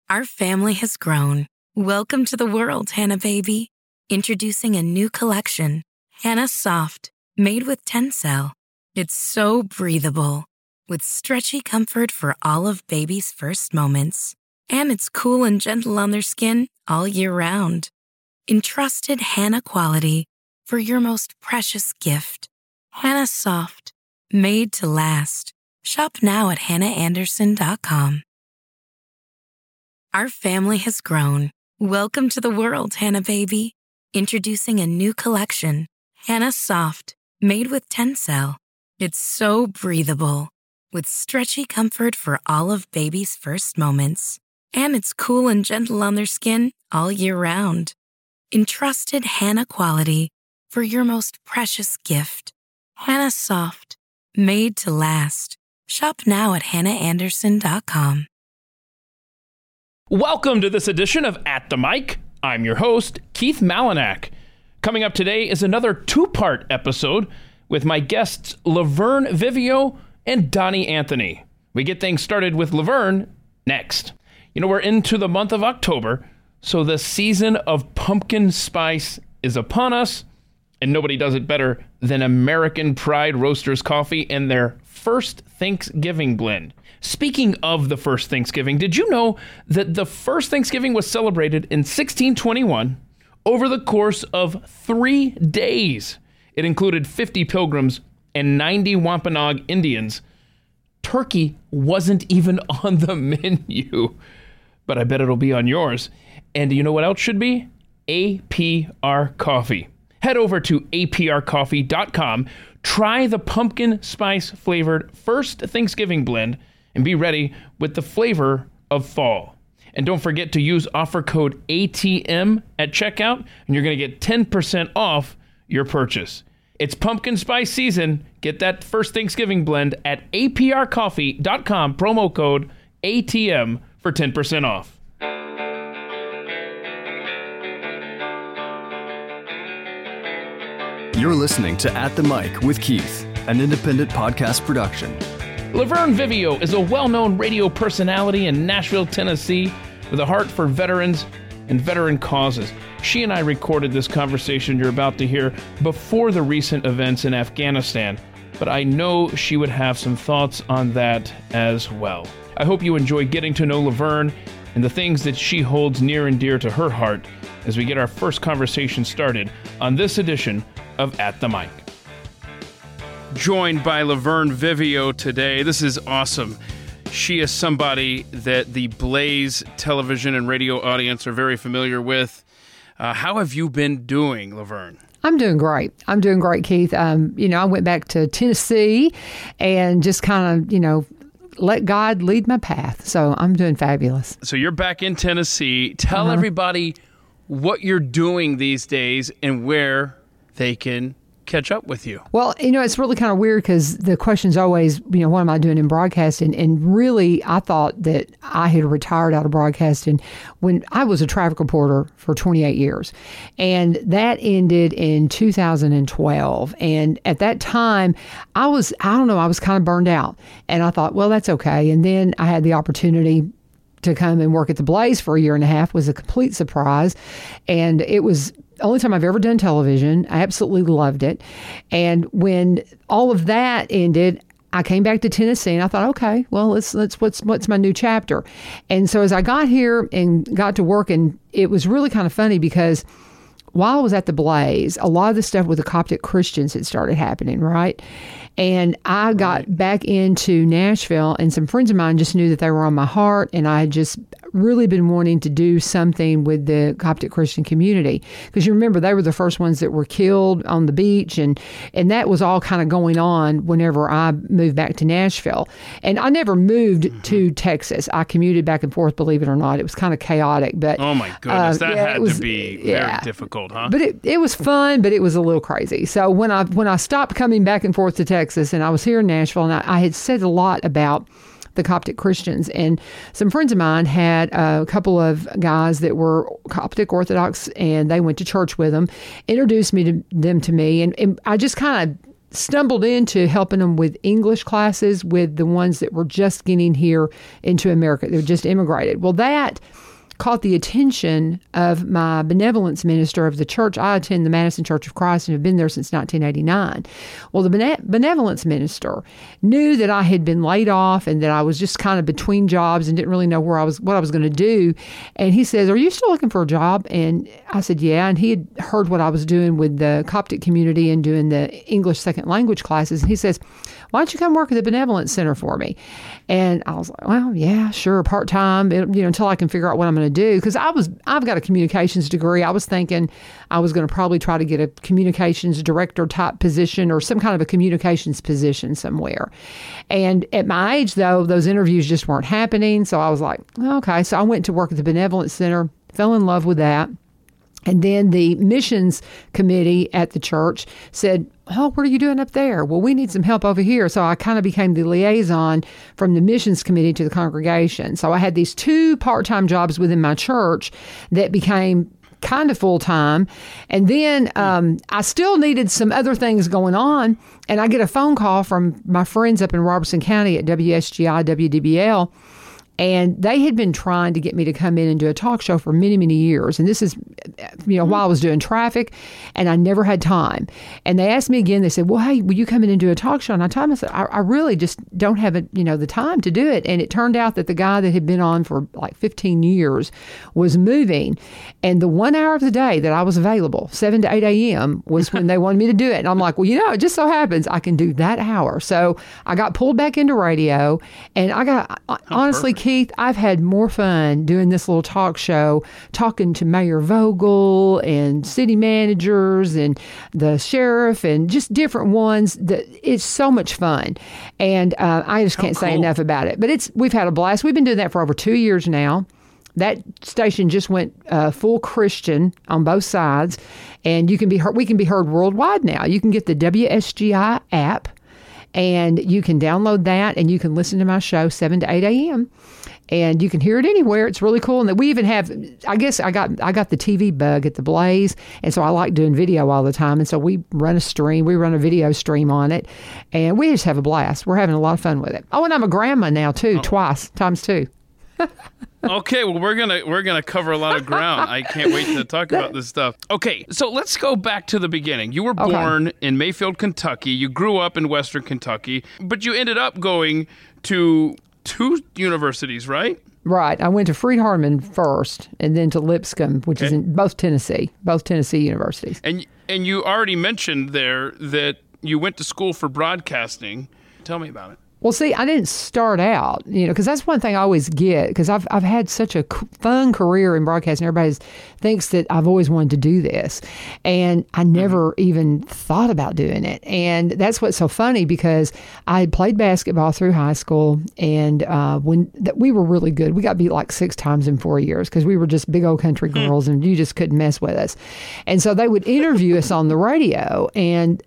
Our family has grown. Welcome to the world, Hannah baby. Introducing a new collection, Hannah Soft, made with Tencel. It's so breathable, with stretchy comfort for all of baby's first moments. And it's cool and gentle on their skin all year round. Entrusted Hannah quality for your most precious gift. Hannah Soft, made to last. Shop now at hannahanderson.com. Our family has grown. Welcome to the world, Hannah baby. Introducing a new collection, Hannah Soft, made with Tencel. It's so breathable, with stretchy comfort for all of baby's first moments. And it's cool and gentle on their skin all year round. Entrusted Hannah quality for your most precious gift. Hannah Soft, made to last. Shop now at hannahanderson.com. Welcome to this edition of At the Mic. I'm your host, Keith Malinak. Coming up today is another two-part episode with my guests Laverne Vivio and Donnie Anthony. We get things started with Laverne next. You know, we're into the month of October, so the season of pumpkin spice is upon us, and nobody does it better than American Pride Roasters Coffee and their first Thanksgiving blend. Speaking of the first Thanksgiving, did you know that the first Thanksgiving was celebrated in 1621 over the course of 3 days? It included 50 pilgrims and 90 Wampanoag Indians. Turkey wasn't even on the menu, but I bet it'll be on yours. And you know what else should be? APR Coffee. Head over to aprcoffee.com, try the pumpkin spice flavored first Thanksgiving blend, and be ready with the flavor of fall. And don't forget to use offer code ATM at checkout, and you're going to get 10% off your purchase. It's pumpkin spice season. Get that first Thanksgiving blend at aprcoffee.com, promo code ATM for 10% off. You're listening to At the Mic with Keith, an independent podcast production. Laverne Vivio is a well-known radio personality in Nashville, Tennessee, with a heart for veterans and veteran causes. She and I recorded this conversation you're about to hear before the recent events in Afghanistan, but I know she would have some thoughts on that as well. I hope you enjoy getting to know Laverne and the things that she holds near and dear to her heart as we get our first conversation started on this edition of At the Mic. Joined by Laverne Vivio today. This is awesome. She is somebody that the Blaze television and radio audience are very familiar with. How have you been doing, Laverne? I'm doing great. I'm doing great, Keith. I went back to Tennessee and just kind of, let God lead my path. So I'm doing fabulous. So you're back in Tennessee. Tell everybody what you're doing these days and where they can catch up with you. Well, it's really kind of weird because the question's always, what am I doing in broadcasting? And really, I thought that I had retired out of broadcasting when I was a traffic reporter for 28 years. And that ended in 2012. And at that time, I was kind of burned out. And I thought, well, that's okay. And then I had the opportunity to come and work at the Blaze for a year and a half. Was a complete surprise. And it was the only time I've ever done television. I absolutely loved it. And when all of that ended, I came back to Tennessee and I thought, okay, well, what's my new chapter? And so as I got here and got to work, and it was really kind of funny because while I was at the Blaze, a lot of the stuff with the Coptic Christians had started happening, right? And I got back into Nashville, and some friends of mine just knew that they were on my heart, and I had just really been wanting to do something with the Coptic Christian community. Because you remember, they were the first ones that were killed on the beach, and that was all kind of going on whenever I moved back to Nashville. And I never moved to Texas. I commuted back and forth, believe it or not. It was kind of chaotic. But oh my goodness, that had to be very difficult, huh? But it was fun, but it was a little crazy. So when I stopped coming back and forth to Texas, and I was here in Nashville, and I had said a lot about the Coptic Christians, and some friends of mine had a couple of guys that were Coptic Orthodox, and they went to church with them, introduced them to me, and I just kind of stumbled into helping them with English classes with the ones that were just getting here into America. They were just immigrated. Well, that caught the attention of my benevolence minister of the church. I attend the Madison Church of Christ and have been there since 1989. Well, the benevolence minister knew that I had been laid off and that I was just kind of between jobs and didn't really know what I was going to do. And he says, "Are you still looking for a job?" And I said, "Yeah." And he had heard what I was doing with the Coptic community and doing the English second language classes. And he says, "Why don't you come work at the Benevolence Center for me?" And I was like, "Well, yeah, sure, part-time, until I can figure out what I'm going to do." Because I've got a communications degree. I was thinking I was going to probably try to get a communications director type position or some kind of a communications position somewhere. And at my age, though, those interviews just weren't happening. So I was like, okay. So I went to work at the Benevolence Center, fell in love with that. And then the missions committee at the church said, "Oh, what are you doing up there?" "Well, we need some help over here." So I kind of became the liaison from the missions committee to the congregation. So I had these 2 part-time jobs within my church that became kind of full-time. And then I still needed some other things going on. And I get a phone call from my friends up in Robertson County at WSGI, WDBL. And they had been trying to get me to come in and do a talk show for many, many years. And this is, while I was doing traffic, and I never had time. And they asked me again, they said, "Well, hey, will you come in and do a talk show?" And I told them, I said, I really just don't have the time to do it. And it turned out that the guy that had been on for like 15 years was moving. And the 1 hour of the day that I was available, 7 to 8 a.m., was when they wanted me to do it. And I'm like, well, it just so happens I can do that hour. So I got pulled back into radio, and honestly, Keith, I've had more fun doing this little talk show, talking to Mayor Vogel and city managers and the sheriff and just different ones. It's so much fun. And I just can't say enough about it. But we've had a blast. We've been doing that for over 2 years now. That station just went full Christian on both sides. And we can be heard worldwide now. You can get the WSGI app, and you can download that, and you can listen to my show 7 to 8 a.m., and you can hear it anywhere. It's really cool. And we even have, I guess I got the TV bug at the Blaze, and so I like doing video all the time. And so we run a video stream on it, and we just have a blast. We're having a lot of fun with it. Oh, and I'm a grandma now too, times 2. Okay, well, we're gonna cover a lot of ground. I can't wait to talk about this stuff. Okay, so let's go back to the beginning. You were born in Mayfield, Kentucky. You grew up in Western Kentucky, but you ended up going to 2 universities, right? Right. I went to Freed-Hardeman first, and then to Lipscomb, which is in both Tennessee universities. And you already mentioned there that you went to school for broadcasting. Tell me about it. Well, see, I didn't start out, because that's one thing I always get, because I've had such a fun career in broadcasting. Everybody thinks that I've always wanted to do this, and I never even thought about doing it. And that's what's so funny, because I had played basketball through high school, and we were really good. We got beat like 6 times in 4 years because we were just big old country girls, and you just couldn't mess with us. And so they would interview us on the radio, and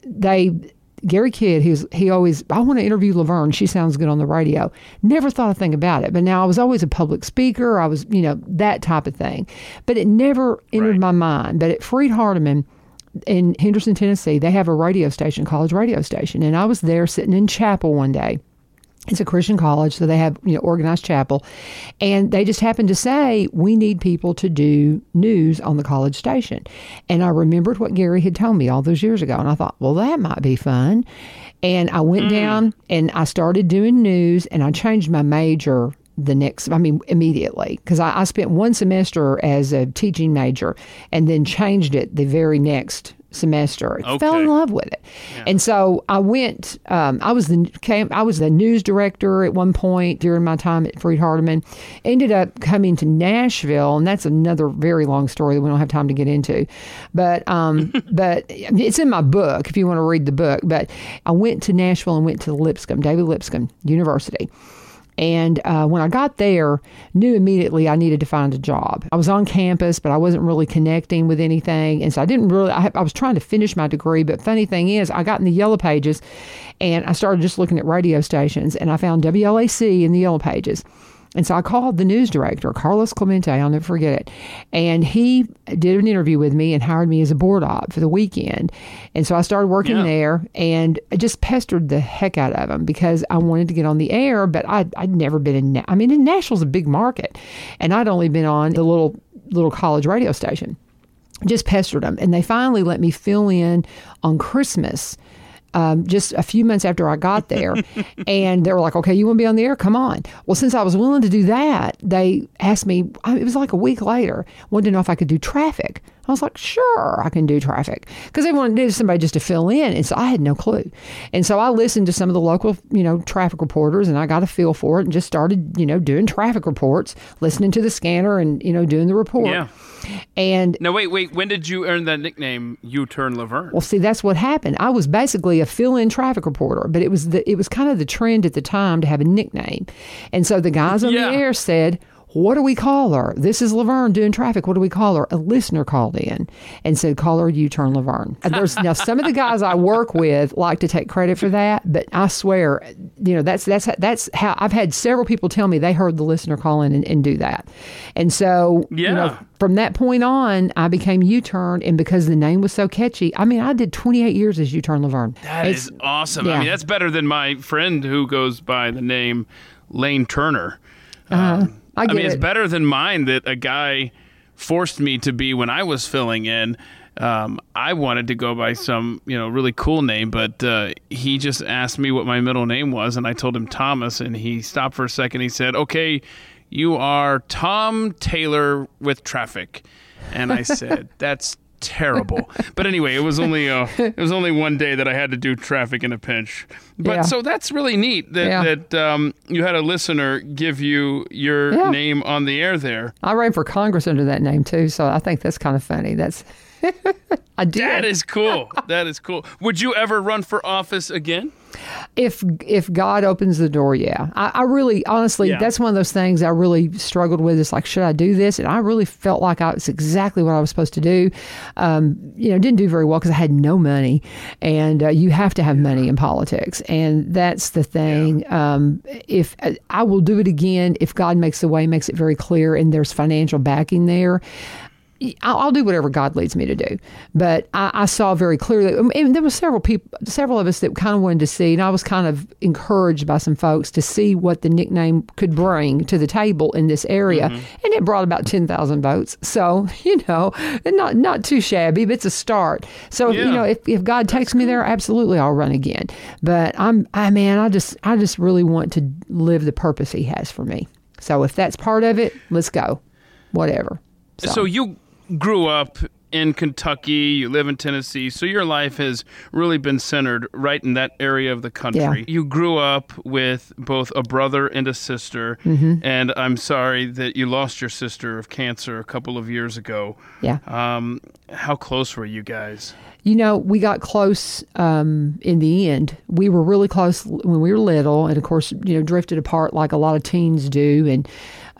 Gary Kidd, he always, "I want to interview Laverne. She sounds good on the radio." Never thought a thing about it. But now I was always a public speaker. I was, that type of thing. But it never entered my mind. But at Freed-Hardeman in Henderson, Tennessee, they have a radio station, college radio station. And I was there sitting in chapel one day. It's a Christian college, so they have, organized chapel. And they just happened to say, "We need people to do news on the college station." And I remembered what Gary had told me all those years ago. And I thought, well, that might be fun. And I went down and I started doing news, and I changed my major immediately, because I spent 1 semester as a teaching major and then changed it the very next semester. I fell in love with it. Yeah. And so I went, I was the news director at one point during my time at Freed-Hardeman, ended up coming to Nashville, and that's another very long story that we don't have time to get into. But it's in my book if you want to read the book. But I went to Nashville and went to David Lipscomb University. And when I got there, knew immediately I needed to find a job. I was on campus, but I wasn't really connecting with anything. And so I was trying to finish my degree. But funny thing is, I got in the Yellow Pages, and I started just looking at radio stations, and I found WLAC in the Yellow Pages. And so I called the news director, Carlos Clemente, I'll never forget it. And he did an interview with me and hired me as a board op for the weekend. And so I started working there, and I just pestered the heck out of him because I wanted to get on the air, but I'd never been in Nashville's a big market, and I'd only been on the little college radio station. Just pestered them. And they finally let me fill in on Christmas, just a few months after I got there. And they were like, okay, you want to be on the air? Come on. Well, since I was willing to do that, they asked me, it was like a week later, wanted to know if I could do traffic. I was like, sure, I can do traffic. Because they wanted somebody just to fill in. And so I had no clue. And so I listened to some of the local, traffic reporters, and I got a feel for it and just started, doing traffic reports, listening to the scanner and, doing the report. Yeah. And now, wait. When did you earn that nickname, U-Turn Laverne? Well, see, that's what happened. I was basically a fill-in traffic reporter, but it was kind of the trend at the time to have a nickname. And so the guys on the air said, what do we call her? This is Laverne doing traffic. What do we call her? A listener called in and said, call her U-Turn Laverne. And now some of the guys I work with like to take credit for that, but I swear, that's how I've had several people tell me they heard the listener call in and do that. And so, from that point on, I became U-Turn, and because the name was so catchy, I did 28 years as U-Turn Laverne. That is awesome. Yeah. That's better than my friend who goes by the name Lane Turner. It's better than mine that a guy forced me to be when I was filling in. I wanted to go by some, really cool name, but he just asked me what my middle name was, and I told him Thomas, and he stopped for a second. He said, okay, you are Tom Taylor with traffic. And I said, that's terrible. But anyway, it was only one day that I had to do traffic in a pinch. But so that's really neat that you had a listener give you your name on the air there. I ran for Congress under that name too, so I think that's kind of funny. I did. That is cool. That is cool. Would you ever run for office again? If God opens the door, yeah. I really, honestly, that's one of those things I really struggled with. It's like, should I do this? And I really felt like it's exactly what I was supposed to do. Didn't do very well because I had no money. And you have to have money in politics. And that's the thing. If I will do it again, if God makes the way, makes it very clear, and there's financial backing there, I'll do whatever God leads me to do. But I saw very clearly, and there were several of us that kind of wanted to see, and I was kind of encouraged by some folks to see what the nickname could bring to the table in this area. Mm-hmm. And it brought about 10,000 votes. So, not too shabby, but it's a start. So, if God takes me there, absolutely I'll run again. But I just really want to live the purpose He has for me. So if that's part of it, let's go. Whatever. So you grew up in Kentucky, you live in Tennessee, so your life has really been centered right in that area of the country. Yeah. You grew up with both a brother and a sister, and I'm sorry that you lost your sister of cancer a couple of years ago. Yeah. How close were you guys? We got close in the end. We were really close when we were little, and of course, drifted apart like a lot of teens do. And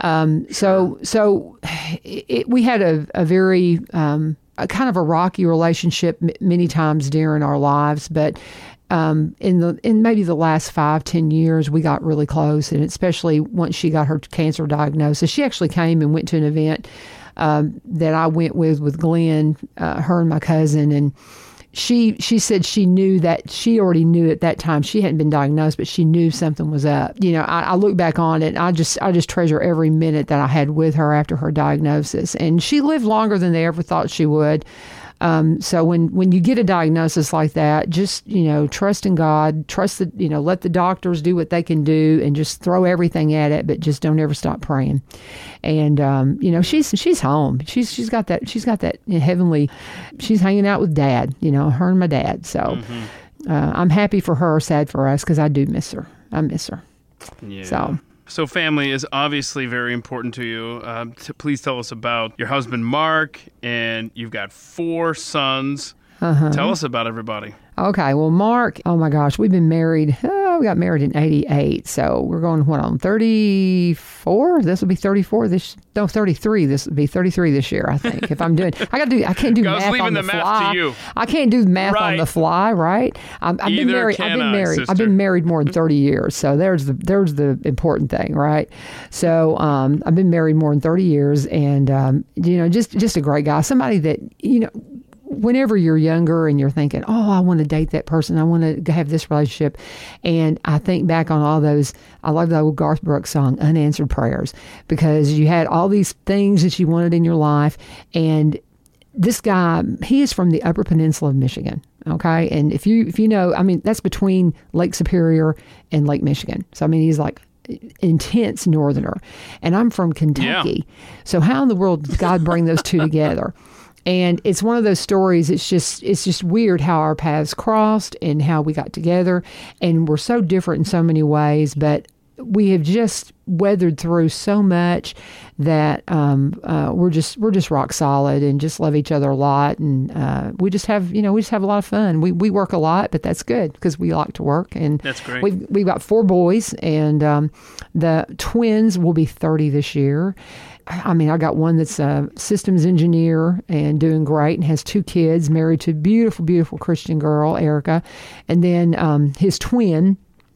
we had a very a kind of a rocky relationship many times during our lives, but in maybe the last 5-10 years, we got really close, and especially once she got her cancer diagnosis. She actually came and went to an event that I went with Glenn, her and my cousin, and she said she knew that she already knew at that time. She hadn't been diagnosed, but she knew something was up. I look back on it, and I just treasure every minute that I had with her after her diagnosis. And she lived longer than they ever thought she would. So when you get a diagnosis like that, just, trust in God, trust that, let the doctors do what they can do and just throw everything at it, but just don't ever stop praying. And, she's home. She's got that heavenly, she's hanging out with Dad, her and my dad. So, I'm happy for her, sad for us, because I do miss her. I miss her. Yeah. So family is obviously very important to you. Please tell us about your husband, Mark, and you've got 4 sons. Tell us about everybody. Okay. Well, Mark, oh my gosh, we've been married we got married in 88. So we're going, on 34? This will be 34 33. This will be 33 this year, I think. If I'm doing, I can't do math on the fly. To you. I can't do math on the fly, right? I've been married more than 30 years. So there's the important thing, right? So I've been married more than 30 years, and just a great guy. Somebody that, whenever you're younger and you're thinking, oh, I want to date that person, I want to have this relationship, and I think back on all those, I love the old Garth Brooks song, Unanswered Prayers, because you had all these things that you wanted in your life, and this guy, he is from the Upper Peninsula of Michigan, okay? And if you know, that's between Lake Superior and Lake Michigan. So, he's like intense northerner. And I'm from Kentucky. Yeah. So how in the world did God bring those two together? And it's one of those stories, it's just weird how our paths crossed and how we got together. And we're so different in so many ways, but we have just weathered through so much that we're just rock solid and just love each other a lot. And we just have a lot of fun. We work a lot, but that's good because we like to work. And that's great. We've got 4 boys, and the twins will be 30 this year. I got one that's a systems engineer and doing great and has 2 kids, married to a beautiful, beautiful Christian girl, Erica. And then his twin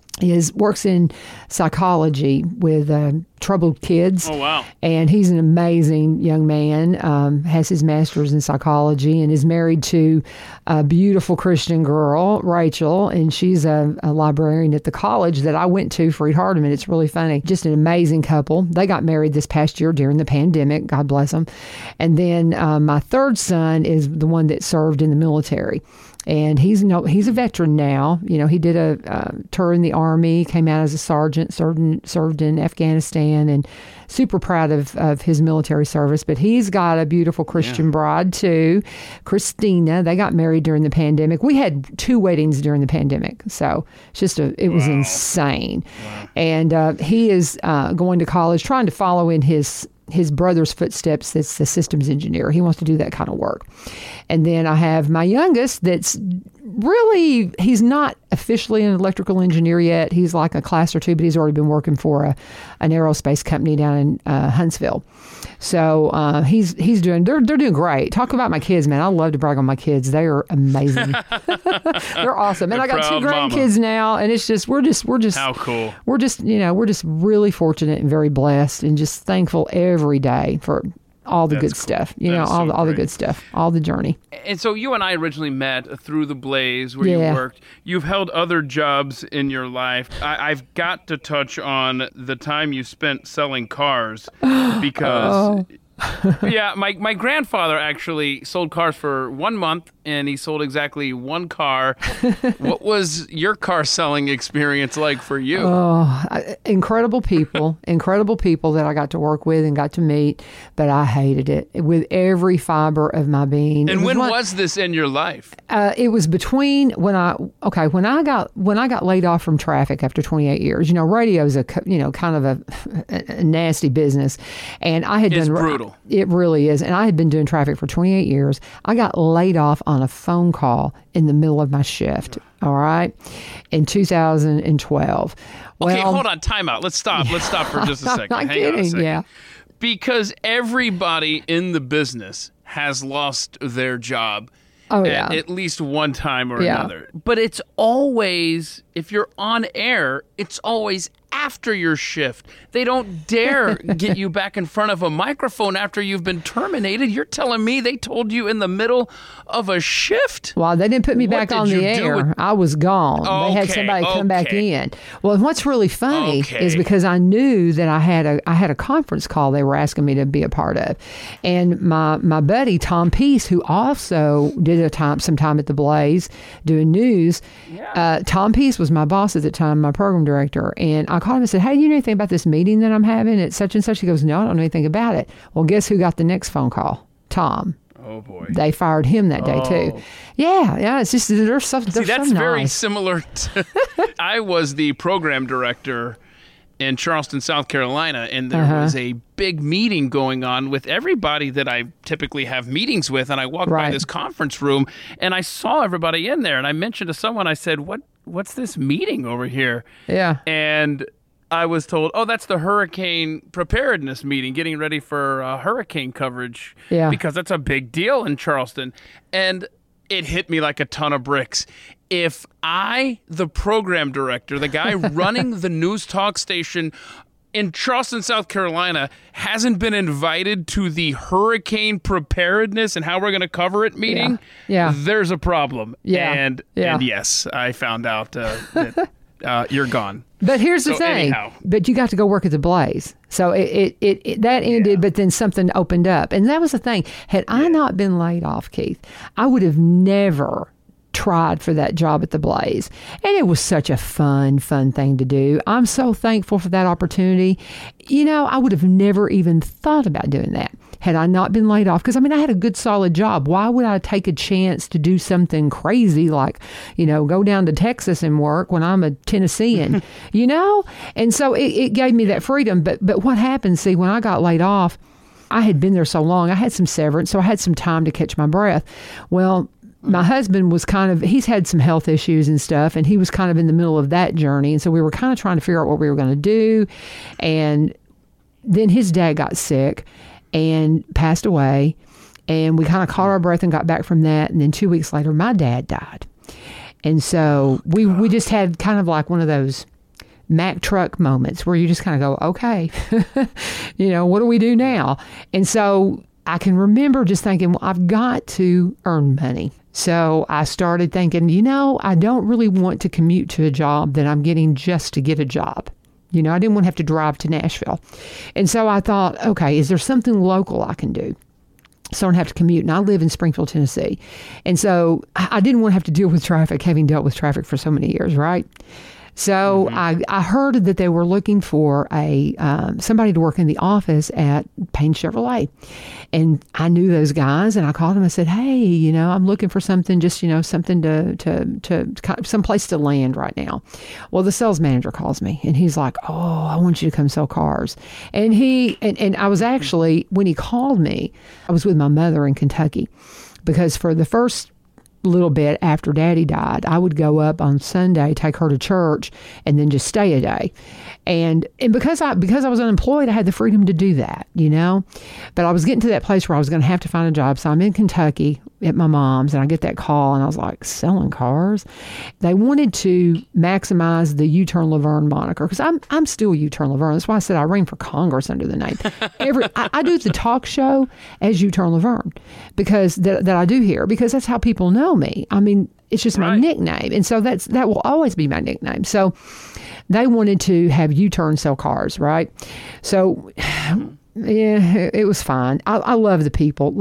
works in psychology with troubled kids. Oh, wow. And he's an amazing young man, has his master's in psychology, and is married to a beautiful Christian girl, Rachel, and she's a librarian at the college that I went to, Freed-Hardeman. It's really funny. Just an amazing couple. They got married this past year during the pandemic. God bless them. And then my third son is the one that served in the military. And he's a veteran now. He did a tour in the Army, came out as a sergeant, served in Afghanistan, and super proud of his military service. But he's got a beautiful Christian bride too, Christina. They got married during the pandemic. We had 2 weddings during the pandemic, so it was insane. Wow. And he is going to college, trying to follow in his brother's footsteps. That's the systems engineer. He wants to do that kind of work. And then I have my youngest that's really, he's not officially an electrical engineer yet. He's like a class or 2, but he's already been working for an aerospace company down in Huntsville. So they're doing great. Talk about my kids, man. I love to brag on my kids. They are amazing. They're awesome. And I got 2 grandkids now, and it's just, we're just how cool. We're just really fortunate and very blessed, and just thankful every day for all the good stuff, all the good stuff, all the journey. And so you and I originally met through the Blaze where you worked. You've held other jobs in your life. I've got to touch on the time you spent selling cars because... Yeah, my grandfather actually sold cars for 1 month, and he sold exactly 1 car. What was your car selling experience like for you? Oh, incredible people that I got to work with and got to meet, but I hated it with every fiber of my being. And when was this in your life? It was between when I got laid off from traffic after 28 years. Radio is a kind of a nasty business, and I had done brutal. It really is. And I had been doing traffic for 28 years. I got laid off on a phone call in the middle of my shift, all right, in 2012. Okay, hold on, time out. Let's stop for just a second. I'm not kidding, on a second. yeah. Because everybody in the business has lost their job at least one time or another. But it's always, if you're on air, it's always after your shift. They don't dare get you back in front of a microphone after you've been terminated. You're telling me they told you in the middle of a shift? Well, they didn't put me back on the air. I was gone. They had somebody come back in. Well, and what's really funny is because I knew that I had a conference call they were asking me to be a part of. And my buddy, Tom Peace, who also did some time at the Blaze doing news, Tom Peace was my boss at the time, my program director. And I called him and said, hey, do you know anything about this meeting that I'm having at such and such? He goes, no, I don't know anything about it. Well, guess who got the next phone call? Tom. Oh, boy. They fired him that day, too. Yeah. It's just, there's stuff. See, that's so very nice. Similar to, I was the program director in Charleston, South Carolina, and there was a big meeting going on with everybody that I typically have meetings with, and I walked by this conference room, and I saw everybody in there, and I mentioned to someone, I said, what what's this meeting over here? Yeah. And I was told, oh, that's the hurricane preparedness meeting, getting ready for hurricane coverage. Yeah. Because that's a big deal in Charleston. And it hit me like a ton of bricks. If I, the program director, the guy running the news talk station in Charleston, South Carolina, hasn't been invited to the hurricane preparedness and how we're going to cover it meeting, there's a problem. Yeah. And yes, I found out that you're gone. But here's the thing. Anyhow. But you got to go work at the Blaze. So it that ended, but then something opened up. And that was the thing. Had I not been laid off, Keith, I would have never tried for that job at the Blaze. And it was such a fun thing to do. I'm so thankful for that opportunity. You know, I would have never even thought about doing that had I not been laid off. Because, I mean, I had a good, solid job. Why would I take a chance to do something crazy like, you know, go down to Texas and work when I'm a Tennessean, you know? And so it gave me that freedom. But what happened, see, when I got laid off, I had been there so long. I had some severance, so I had some time to catch my breath. Well, my husband was he's had some health issues and stuff, and he was kind of in the middle of that journey. And so we were kind of trying to figure out what we were going to do. And then his dad got sick and passed away. And we kind of caught our breath and got back from that. And then 2 weeks later, my dad died. And so we just had kind of like one of those Mack truck moments where you just kind of go, okay, you know, what do we do now? And so I can remember just thinking, well, I've got to earn money. So I started thinking, you know, I don't really want to commute to a job that I'm getting just to get a job. You know, I didn't want to have to drive to Nashville. And so I thought, okay, is there something local I can do so I don't have to commute? And I live in Springfield, Tennessee. And so I didn't want to have to deal with traffic, having dealt with traffic for so many years, right? So I heard that they were looking for somebody to work in the office at Payne Chevrolet. And I knew those guys, and I called them and said, hey, you know, I'm looking for something, just, you know, something to some place to land right now. Well, the sales manager calls me, and he's like, oh, I want you to come sell cars. And and I was actually, when he called me, I was with my mother in Kentucky, because for the first little bit after Daddy died, I would go up on Sunday, take her to church, and then just stay a day. And because I was unemployed, I had the freedom to do that, you know. But I was getting to that place where I was going to have to find a job. So I'm in Kentucky at my mom's, and I get that call, and I was like, selling cars? They wanted to maximize the U-Turn Laverne moniker, because I'm still U-Turn Laverne. That's why I said I ran for Congress under the name. I do the talk show as U-Turn Laverne, because that I do here, because that's how people know me. I mean, it's just my nickname. And so that will always be my nickname. So they wanted to have U-Turn sell cars, right? So yeah, it was fine. I love the people.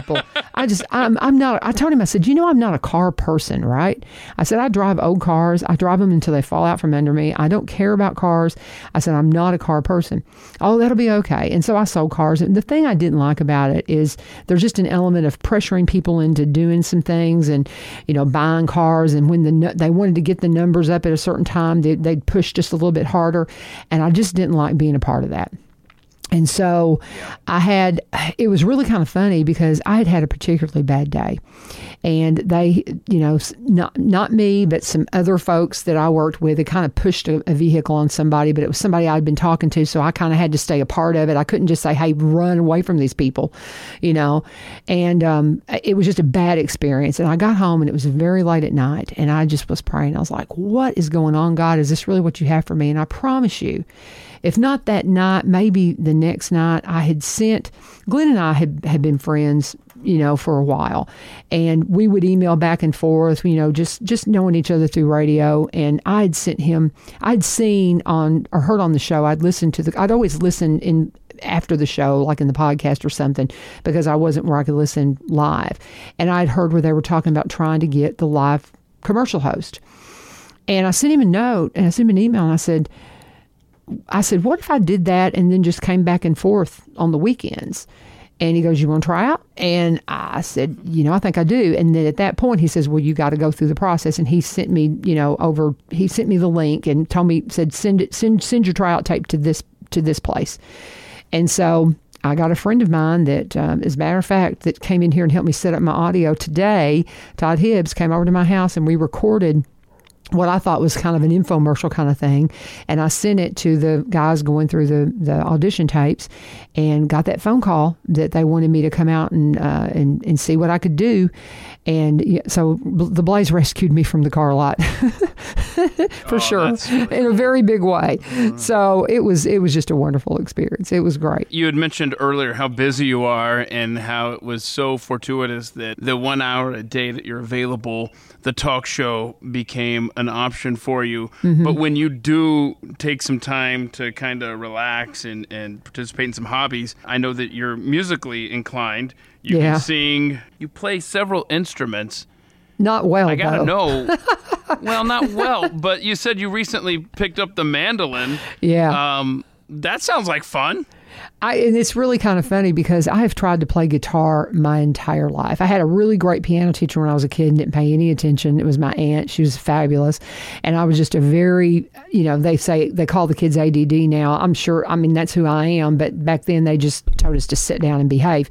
I told him, I said, you know, I'm not a car person, right? I said, I drive old cars. I drive them until they fall out from under me. I don't care about cars. I said, I'm not a car person. Oh, that'll be okay. And so I sold cars. And the thing I didn't like about it is there's just an element of pressuring people into doing some things and, you know, buying cars. And when they wanted to get the numbers up at a certain time, they'd push just a little bit harder. And I just didn't like being a part of that. And so it was really kind of funny, because I had a particularly bad day, and they, you know, not me, but some other folks that I worked with, they kind of pushed a vehicle on somebody, but it was somebody I'd been talking to. So I kind of had to stay a part of it. I couldn't just say, hey, run away from these people, you know, and it was just a bad experience. And I got home, and it was very late at night, and I just was praying. I was like, what is going on, God? Is this really what you have for me? And I promise you, if not that night, maybe the next night, Glenn and I had been friends, you know, for a while. And we would email back and forth, you know, just knowing each other through radio. And I'd seen on or heard on the show, I'd always listen after the show, like in the podcast or something, because I wasn't where I could listen live. And I'd heard where they were talking about trying to get the live commercial host. And I sent him a note, and I sent him an email, and I said, what if I did that and then just came back and forth on the weekends? And he goes, you want to try out? And I said, you know, I think I do. And then at that point, he says, well, you got to go through the process. And he sent me, you know, he sent me the link and said, send your tryout tape to this place. And so I got a friend of mine that, as a matter of fact, that came in here and helped me set up my audio today. Todd Hibbs came over to my house, and we recorded what I thought was kind of an infomercial kind of thing. And I sent it to the guys going through the audition tapes and got that phone call that they wanted me to come out and see what I could do. And so the Blaze rescued me from the car lot for sure, in a very big way. So it was just a wonderful experience. It was great. You had mentioned earlier how busy you are and how it was so fortuitous that the 1 hour a day that you're available, the talk show became an option for you. Mm-hmm. But when you do take some time to kind of relax and participate in some hobbies, I know that you're musically inclined. You can sing. You play several instruments. Not well, I gotta though. know. Well, not well, but you said you recently picked up the mandolin. Yeah. That sounds like fun. And it's really kind of funny because I have tried to play guitar my entire life. I had a really great piano teacher when I was a kid and didn't pay any attention. It was my aunt. She was fabulous. And I was just a very, they call the kids ADD now. I'm sure, that's who I am. But back then they just told us to sit down and behave.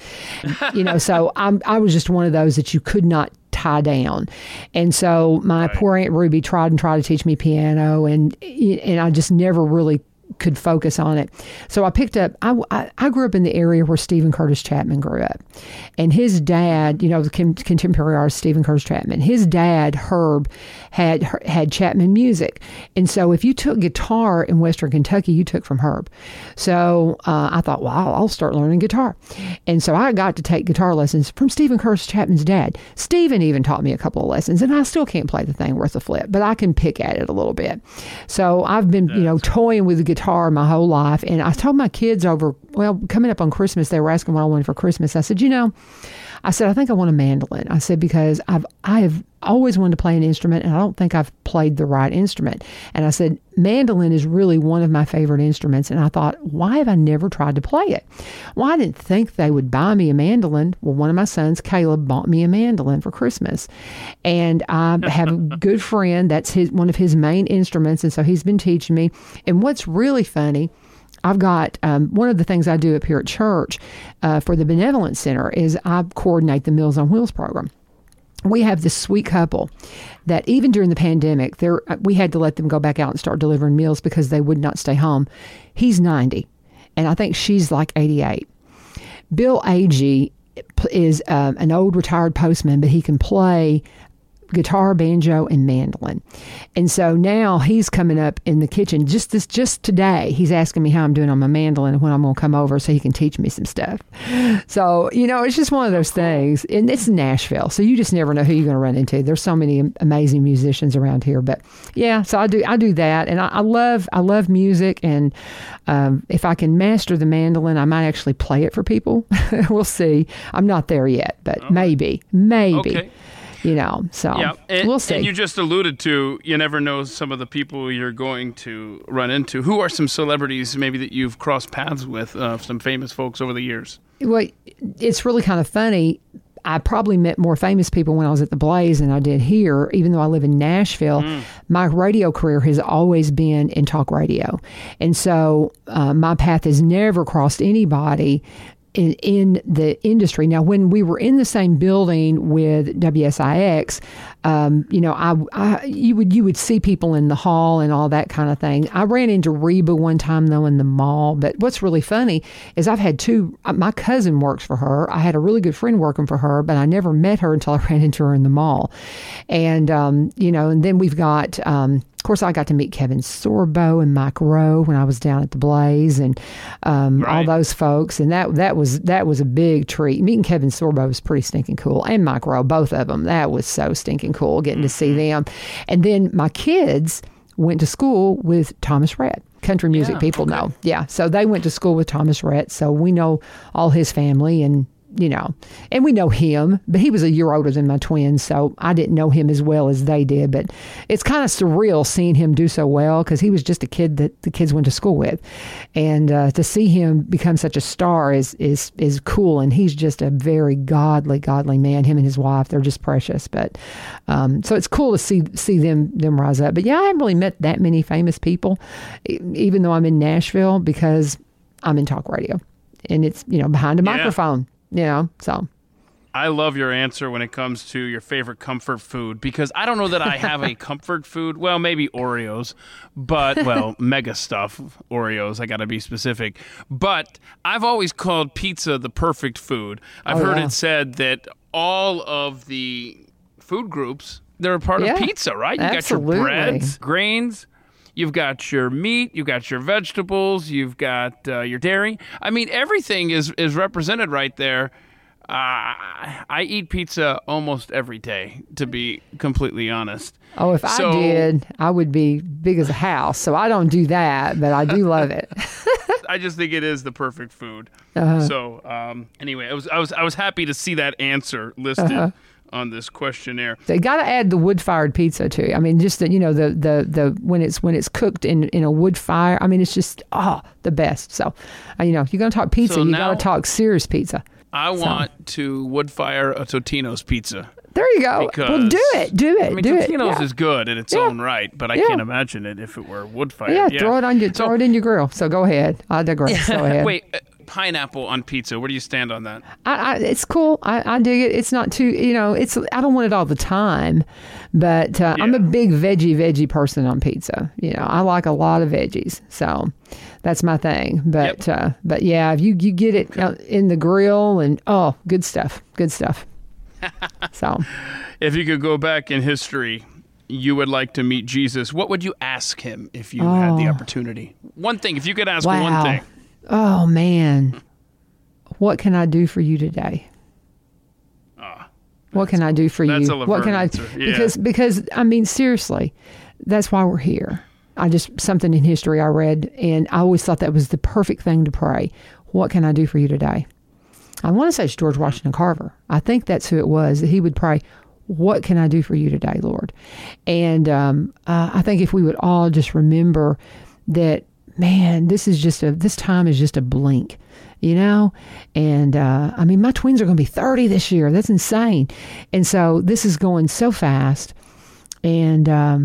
So I was just one of those that you could not tie down. And so my poor Aunt Ruby tried to teach me piano and I just never really could focus on it. So I picked up, I grew up in the area where Stephen Curtis Chapman grew up. And his dad, the contemporary artist Stephen Curtis Chapman, his dad, Herb, had Chapman music. And so if you took guitar in Western Kentucky, you took from Herb. So I thought, wow, I'll start learning guitar. And so I got to take guitar lessons from Stephen Curtis Chapman's dad. Stephen even taught me a couple of lessons, and I still can't play the thing worth a flip, but I can pick at it a little bit. So I've been, toying with the guitar my whole life. And I told my kids coming up on Christmas, they were asking what I wanted for Christmas. I said, I think I want a mandolin. I said, because I have always wanted to play an instrument, and I don't think I've played the right instrument. And I said, mandolin is really one of my favorite instruments. And I thought, why have I never tried to play it? Well, I didn't think they would buy me a mandolin. Well, one of my sons, Caleb, bought me a mandolin for Christmas. And I have a good friend, that's one of his main instruments. And so he's been teaching me. And what's really funny, I've got one of the things I do up here at church for the Benevolent Center is I coordinate the Meals on Wheels program. We have this sweet couple that even during the pandemic, we had to let them go back out and start delivering meals because they would not stay home. He's 90, and I think she's like 88. Bill Agee is an old retired postman, but he can play guitar, banjo, and mandolin. And so now he's coming up in the kitchen just today. He's asking me how I'm doing on my mandolin and when I'm going to come over so he can teach me some stuff. So, it's just one of those things. And it's Nashville, so you just never know who you're going to run into. There's so many amazing musicians around here. But yeah, so I do that. And I love music. And if I can master the mandolin, I might actually play it for people. We'll see. I'm not there yet, but maybe. Okay. So we'll see. And you just alluded to, you never know some of the people you're going to run into. Who are some celebrities maybe that you've crossed paths with, some famous folks over the years? Well, it's really kind of funny. I probably met more famous people when I was at the Blaze than I did here. Even though I live in Nashville, my radio career has always been in talk radio. And so my path has never crossed anybody in the industry. Now, when we were in the same building with WSIX, you would see people in the hall and all that kind of thing. I ran into Reba one time though in the mall. But what's really funny is I've had my cousin works for her. I had a really good friend working for her, but I never met her until I ran into her in the mall. And and then we've got of course, I got to meet Kevin Sorbo and Mike Rowe when I was down at the Blaze, and all those folks, and that was a big treat. Meeting Kevin Sorbo was pretty stinking cool, and Mike Rowe, both of them. That was so stinking cool getting to see them. And then my kids went to school with Thomas Rhett. Country music people know, so they went to school with Thomas Rhett, so we know all his family and and we know him, but he was a year older than my twins, so I didn't know him as well as they did. But it's kind of surreal seeing him do so well because he was just a kid that the kids went to school with, and to see him become such a star is cool. And he's just a very godly man. Him and his wife, they're just precious. But so it's cool to see them rise up. But yeah, I haven't really met that many famous people, even though I'm in Nashville, because I'm in talk radio, and it's behind a microphone. So. I love your answer when it comes to your favorite comfort food, because I don't know that I have a comfort food. Well, maybe Oreos, but, mega stuff, Oreos. I got to be specific. But I've always called pizza the perfect food. I've heard it said that all of the food groups, they're a part of pizza, right? You absolutely. got your breads, grains. You've got your meat, you've got your vegetables, you've got your dairy. I mean, everything is represented right there. I eat pizza almost every day, to be completely honest. Oh, if I did, I would be big as a house. So I don't do that, but I do love it. I just think it is the perfect food. So anyway, I was happy to see that answer listed on this questionnaire. They got to add the wood-fired pizza too. I mean, just the when it's cooked in a wood fire. I mean, it's just the best. So, you're going to talk pizza, So you now- got to talk Sears pizza. I want to wood fire a Totino's pizza. There you go. Well, do it. I mean, do it. Totino's Yeah. is good in its own right, but I can't imagine it if it were wood fired. Yeah, throw it in your grill. So go ahead. I digress. Go ahead. Wait, pineapple on pizza. Where do you stand on that? It's cool. I dig it. It's not too, I don't want it all the time, but I'm a big veggie person on pizza. I like a lot of veggies. So that's my thing. But, but yeah, if you get it in the grill and, good stuff. Good stuff. So if you could go back in history, you would like to meet Jesus, what would you ask him if you had the opportunity? One thing, if you could ask one thing. Oh, man. What can I do for you today? What can I do for you? That's a Laverne What can I? answer. Yeah. Because I mean, seriously, that's why we're here. Something in history I read, and I always thought that was the perfect thing to pray. What can I do for you today? I want to say it's George Washington Carver. I think that's who it was, that he would pray, what can I do for you today, Lord? And I think if we would all just remember that, man, this time is just a blink, And I mean, my twins are going to be 30 this year. That's insane. And so this is going so fast. And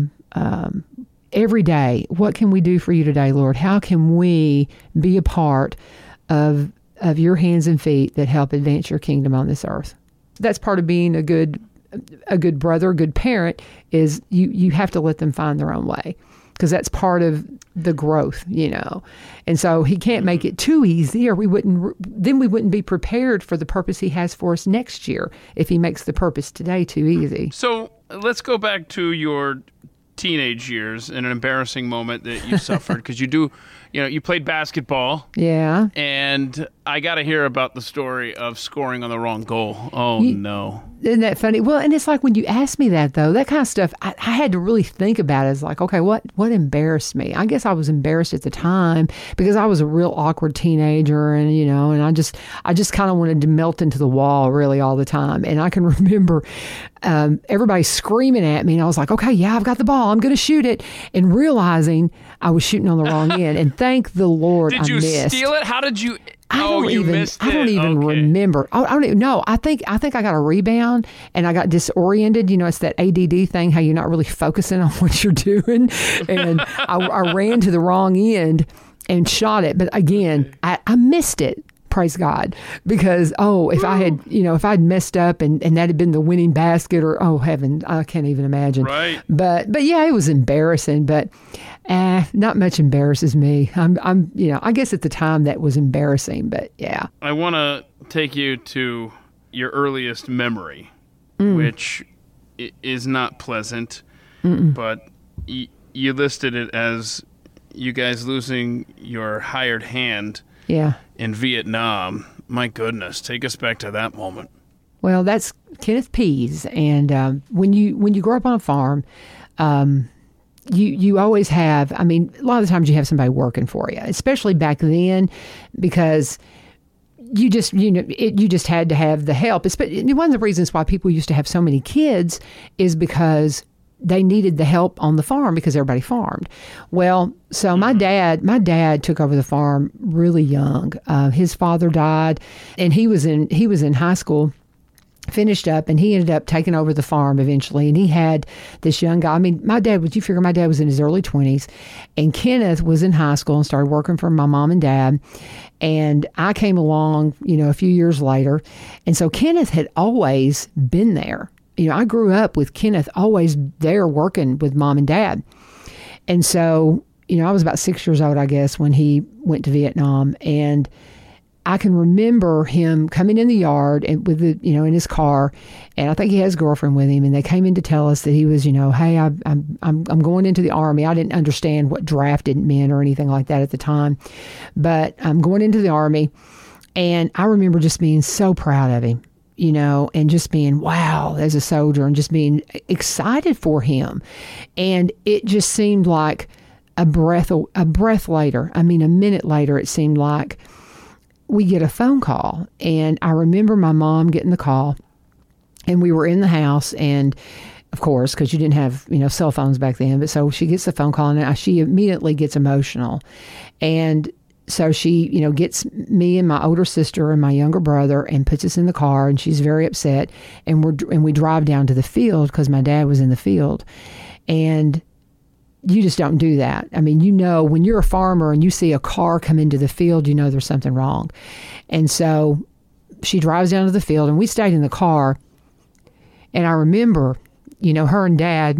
every day, what can we do for you today, Lord? How can we be a part of your hands and feet that help advance your kingdom on this earth? That's part of being a good brother, a good parent, is you have to let them find their own way, because that's part of the growth, And so he can't make it too easy, or we wouldn't be prepared for the purpose he has for us next year if he makes the purpose today too easy. So let's go back to your teenage years and an embarrassing moment that you suffered, because you played basketball. Yeah. And I got to hear about the story of scoring on the wrong goal. Oh, no. Isn't that funny? Well, and it's like when you ask me that, though, that kind of stuff, I had to really think about it. It's like, okay, what embarrassed me? I guess I was embarrassed at the time because I was a real awkward teenager, and, and I just kind of wanted to melt into the wall really all the time. And I can remember everybody screaming at me, and I was like, okay, yeah, I've got the ball. I'm going to shoot it. And realizing I was shooting on the wrong end. And thank the Lord I missed. Did you steal it? How did you... I don't even Okay. remember. I don't even know. I think I got a rebound and I got disoriented. It's that ADD thing, how you're not really focusing on what you're doing. And I ran to the wrong end and shot it. But again, I missed it. Praise God. Because, if I had messed up and that had been the winning basket, or, oh heaven, I can't even imagine. Right. But yeah, it was embarrassing, but not much embarrasses me. I guess at the time that was embarrassing, but yeah. I want to take you to your earliest memory, which is not pleasant, but you listed it as you guys losing your hired hand. Yeah. In Vietnam. My goodness, take us back to that moment. Well, that's Kenneth Pease, and when you grow up on a farm, you always have. I mean, a lot of the times you have somebody working for you, especially back then, because you just had to have the help. One of the reasons why people used to have so many kids is because they needed the help on the farm, because everybody farmed. Well, so my dad took over the farm really young. His father died, and he was in high school finished up, and he ended up taking over the farm eventually. And he had this young guy. I mean, my dad was in his early 20s, and Kenneth was in high school and started working for my mom and dad. And I came along, a few years later. And so Kenneth had always been there. I grew up with Kenneth always there working with mom and dad. And so, I was about 6 years old, I guess, when he went to Vietnam. And I can remember him coming in the yard and with in his car, and I think he has his girlfriend with him, and they came in to tell us that he was, hey, I'm going into the Army. I didn't understand what drafted meant or anything like that at the time, but I'm going into the Army, and I remember just being so proud of him, and just being, wow, as a soldier, and just being excited for him. And it just seemed like a breath later, a minute later, it seemed like we get a phone call. And I remember my mom getting the call, and we were in the house, and of course, because you didn't have, cell phones back then, but so she gets the phone call, and she immediately gets emotional. And so she, gets me and my older sister and my younger brother and puts us in the car, and she's very upset. And we drive down to the field because my dad was in the field. And you just don't do that. I mean, when you're a farmer and you see a car come into the field, there's something wrong. And so she drives down to the field, and we stayed in the car. And I remember, her and Dad,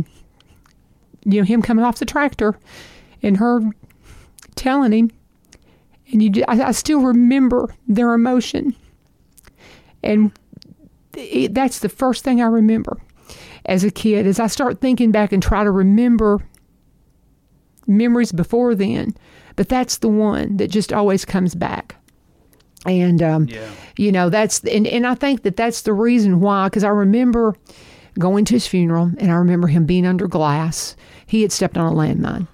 him coming off the tractor and her telling him, and I still remember their emotion. And that's the first thing I remember as a kid, as I start thinking back and try to remember memories before then, but that's the one that just always comes back. And that's and I think that's the reason why, because I remember going to his funeral, and I remember him being under glass. He had stepped on a landmine.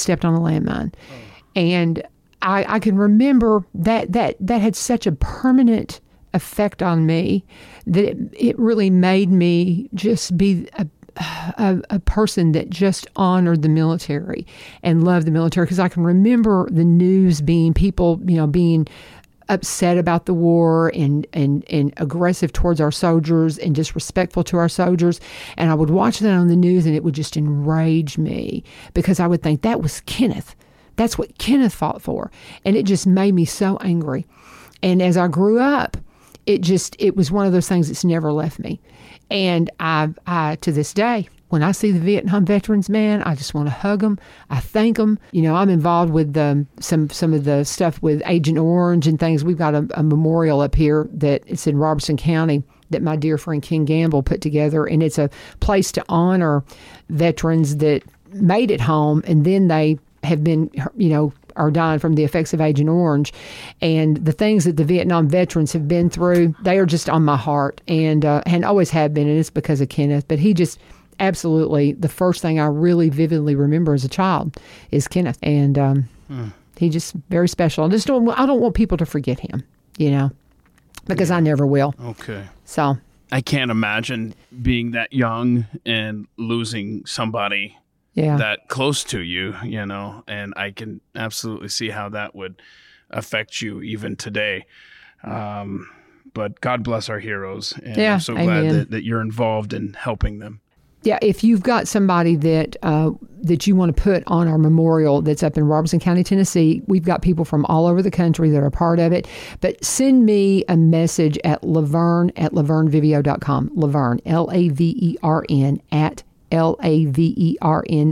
And I can remember that had such a permanent effect on me that it really made me just be a person that just honored the military and loved the military, because I can remember the news being people, being upset about the war and aggressive towards our soldiers and disrespectful to our soldiers. And I would watch that on the news, and it would just enrage me, because I would think that was Kenneth. That's what Kenneth fought for. And it just made me so angry. And as I grew up, it was one of those things that's never left me. And I to this day, when I see the Vietnam veterans, man, I just want to hug them. I thank them. I'm involved with some of the stuff with Agent Orange and things. We've got a memorial up here that it's in Robertson County that my dear friend Ken Gamble put together. And it's a place to honor veterans that made it home, and then they have been, are dying from the effects of Agent Orange. And the things that the Vietnam veterans have been through, they are just on my heart, and always have been, and it's because of Kenneth. But he just absolutely, the first thing I really vividly remember as a child is Kenneth. And he just very special. I don't want people to forget him, because I never will. Okay. So I can't imagine being that young and losing somebody that close to you, and I can absolutely see how that would affect you even today. But God bless our heroes. And I'm so glad that you're involved in helping them. Yeah, if you've got somebody that you want to put on our memorial that's up in Robertson County, Tennessee, we've got people from all over the country that are part of it. But send me a message at lavern@lavernvideo.com. Lavern, Lavern at Lavern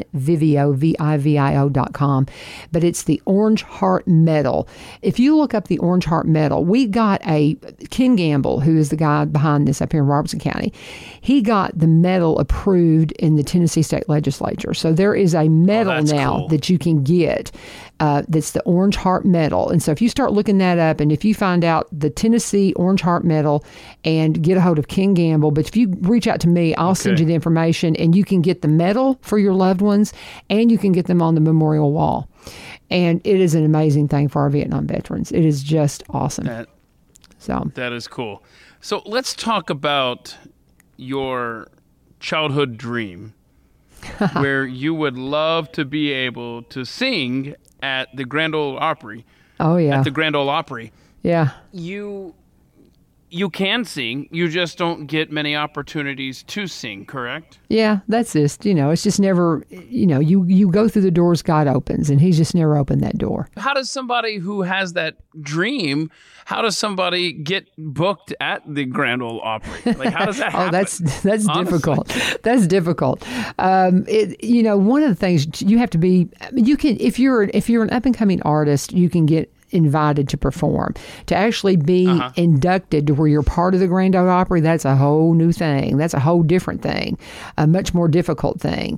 Vivio.com. But it's the Orange Heart Medal. If you look up the Orange Heart Medal, we got Ken Gamble, who is the guy behind this up here in Robertson County. He got the medal approved in the Tennessee State Legislature. So there is a medal now that you can get. That's the Orange Heart Medal. And so if you start looking that up, and if you find out the Tennessee Orange Heart Medal and get a hold of Ken Gamble, but if you reach out to me, I'll send you the information, and you can get the medal for your loved ones, and you can get them on the memorial wall. And it is an amazing thing for our Vietnam veterans. It is just awesome. That is cool. So let's talk about your childhood dream where you would love to be able to sing at the Grand Ole Opry. Oh, yeah. At the Grand Ole Opry. Yeah. You you can sing, you just don't get many opportunities to sing, correct? Yeah, that's just, it's just never, you go through the doors God opens, and he's just never opened that door. How does somebody who has that dream, how does somebody get booked at the Grand Ole Opry? Like, how does that happen? That's difficult. That's difficult. One of the things you have to be, you can, if you're an up and coming artist, you can get invited to perform. To actually be inducted to where you're part of the Grand Ole Opry, that's a whole new thing. That's a whole different thing, a much more difficult thing.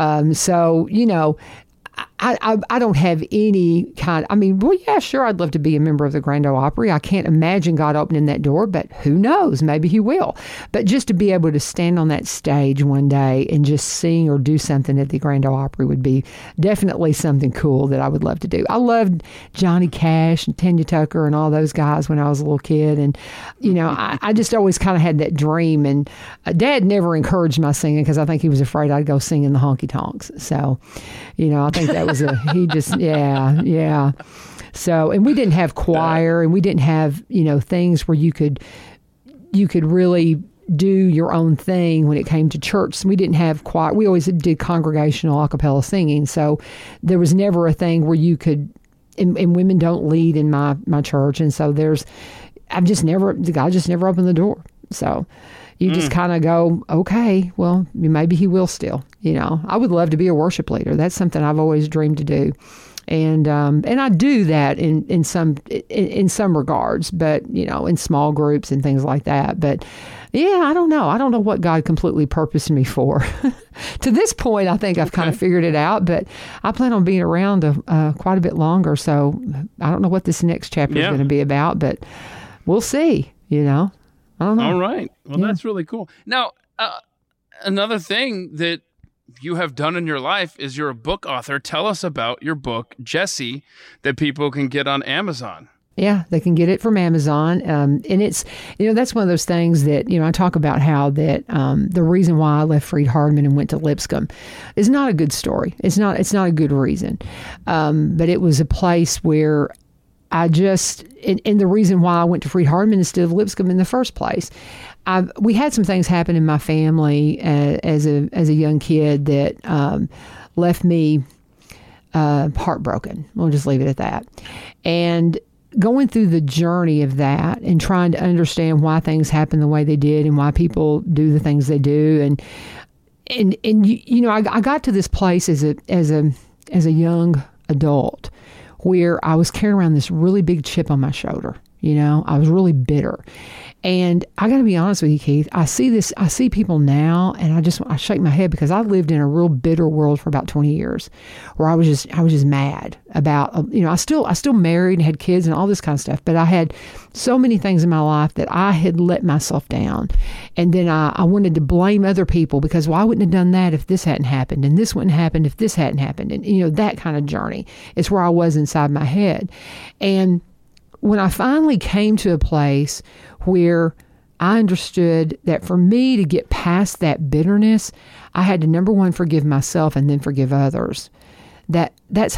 I don't have any kind. Well, yeah, sure, I'd love to be a member of the Grand Ole Opry. I can't imagine God opening that door, but who knows? Maybe he will. But just to be able to stand on that stage one day and just sing or do something at the Grand Ole Opry would be definitely something cool that I would love to do. I loved Johnny Cash and Tanya Tucker and all those guys when I was a little kid. And, I just always kind of had that dream. And Dad never encouraged my singing because I think he was afraid I'd go sing in the honky tonks. So, I think that was yeah. So, and we didn't have choir, and we didn't have, things where you could really do your own thing when it came to church. We didn't have choir. We always did congregational a cappella singing. So there was never a thing where you could, and women don't lead in my church. And so God just never opened the door. So you just kind of go, okay, well, maybe he will still. I would love to be a worship leader. That's something I've always dreamed to do, and I do that in some regards, but in small groups and things like that. But yeah, I don't know what God completely purposed me for. To this point, I think I've kind of figured it out, but I plan on being around quite a bit longer. So I don't know what this next chapter is going to be about, but we'll see. I don't know. All right. Well, that's really cool. Now, another thing that you have done in your life is you're a book author. Tell us about your book, Jesse, that people can get on Amazon. Yeah, they can get it from Amazon. And it's, that's one of those things that, I talk about how that the reason why I left Freed-Hardeman and went to Lipscomb is not a good story. It's not a good reason. But it was a place where and the reason why I went to Freed-Hardeman instead of Lipscomb in the first place, we had some things happen in my family as a young kid that left me heartbroken. We'll just leave it at that. And going through the journey of that and trying to understand why things happen the way they did and why people do the things they do, and I got to this place as a young adult where I was carrying around this really big chip on my shoulder. I was really bitter. And I got to be honest with you, Keith, I see people now, and I shake my head because I lived in a real bitter world for about 20 years where I was just mad about, I still married and had kids and all this kind of stuff, but I had so many things in my life that I had let myself down. And then I wanted to blame other people because, well, I wouldn't have done that if this hadn't happened, and this wouldn't happen if this hadn't happened. And, that kind of journey is where I was inside my head. And when I finally came to a place where I understood that for me to get past that bitterness, I had to, number one, forgive myself and then forgive others. That's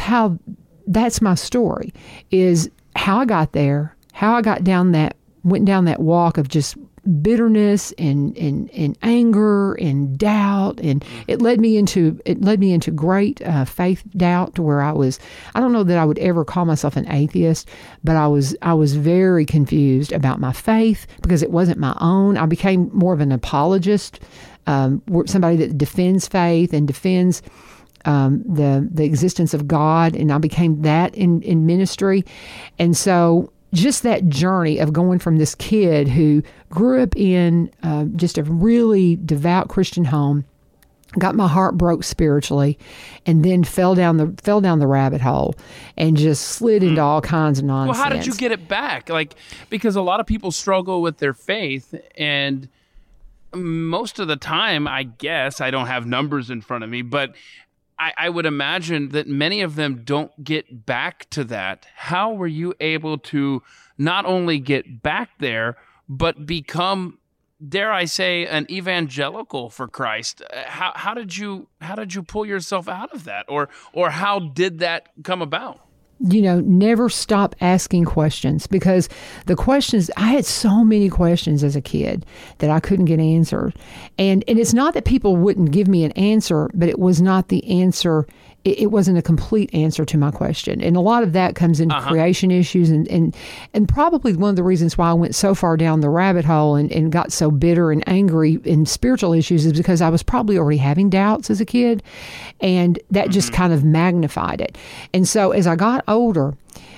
my story, is how I got there, how I went down that walk of just bitterness and anger and doubt, and it led me into great faith doubt to where I don't know that I would ever call myself an atheist, but I was very confused about my faith because it wasn't my own. I became more of an apologist, somebody that defends faith and defends the existence of God, and I became that in ministry. And so just that journey of going from this kid who grew up in just a really devout Christian home, got my heart broke spiritually, and then fell down the rabbit hole and just slid into all kinds of nonsense. Well, how did you get it back? Because a lot of people struggle with their faith, and most of the time, I guess, I don't have numbers in front of me, but I would imagine that many of them don't get back to that. How were you able to not only get back there, but become, dare I say, an evangelical for Christ? How did you pull yourself out of that, or how did that come about? never stop asking questions, because the questions, I had so many questions as a kid that I couldn't get answered. And it's not that people wouldn't give me an answer, but it was not the answer. It wasn't a complete answer to my question. And a lot of that comes into creation issues. And probably one of the reasons why I went so far down the rabbit hole and got so bitter and angry in spiritual issues is because I was probably already having doubts as a kid. And that just kind of magnified it. And so as I got older,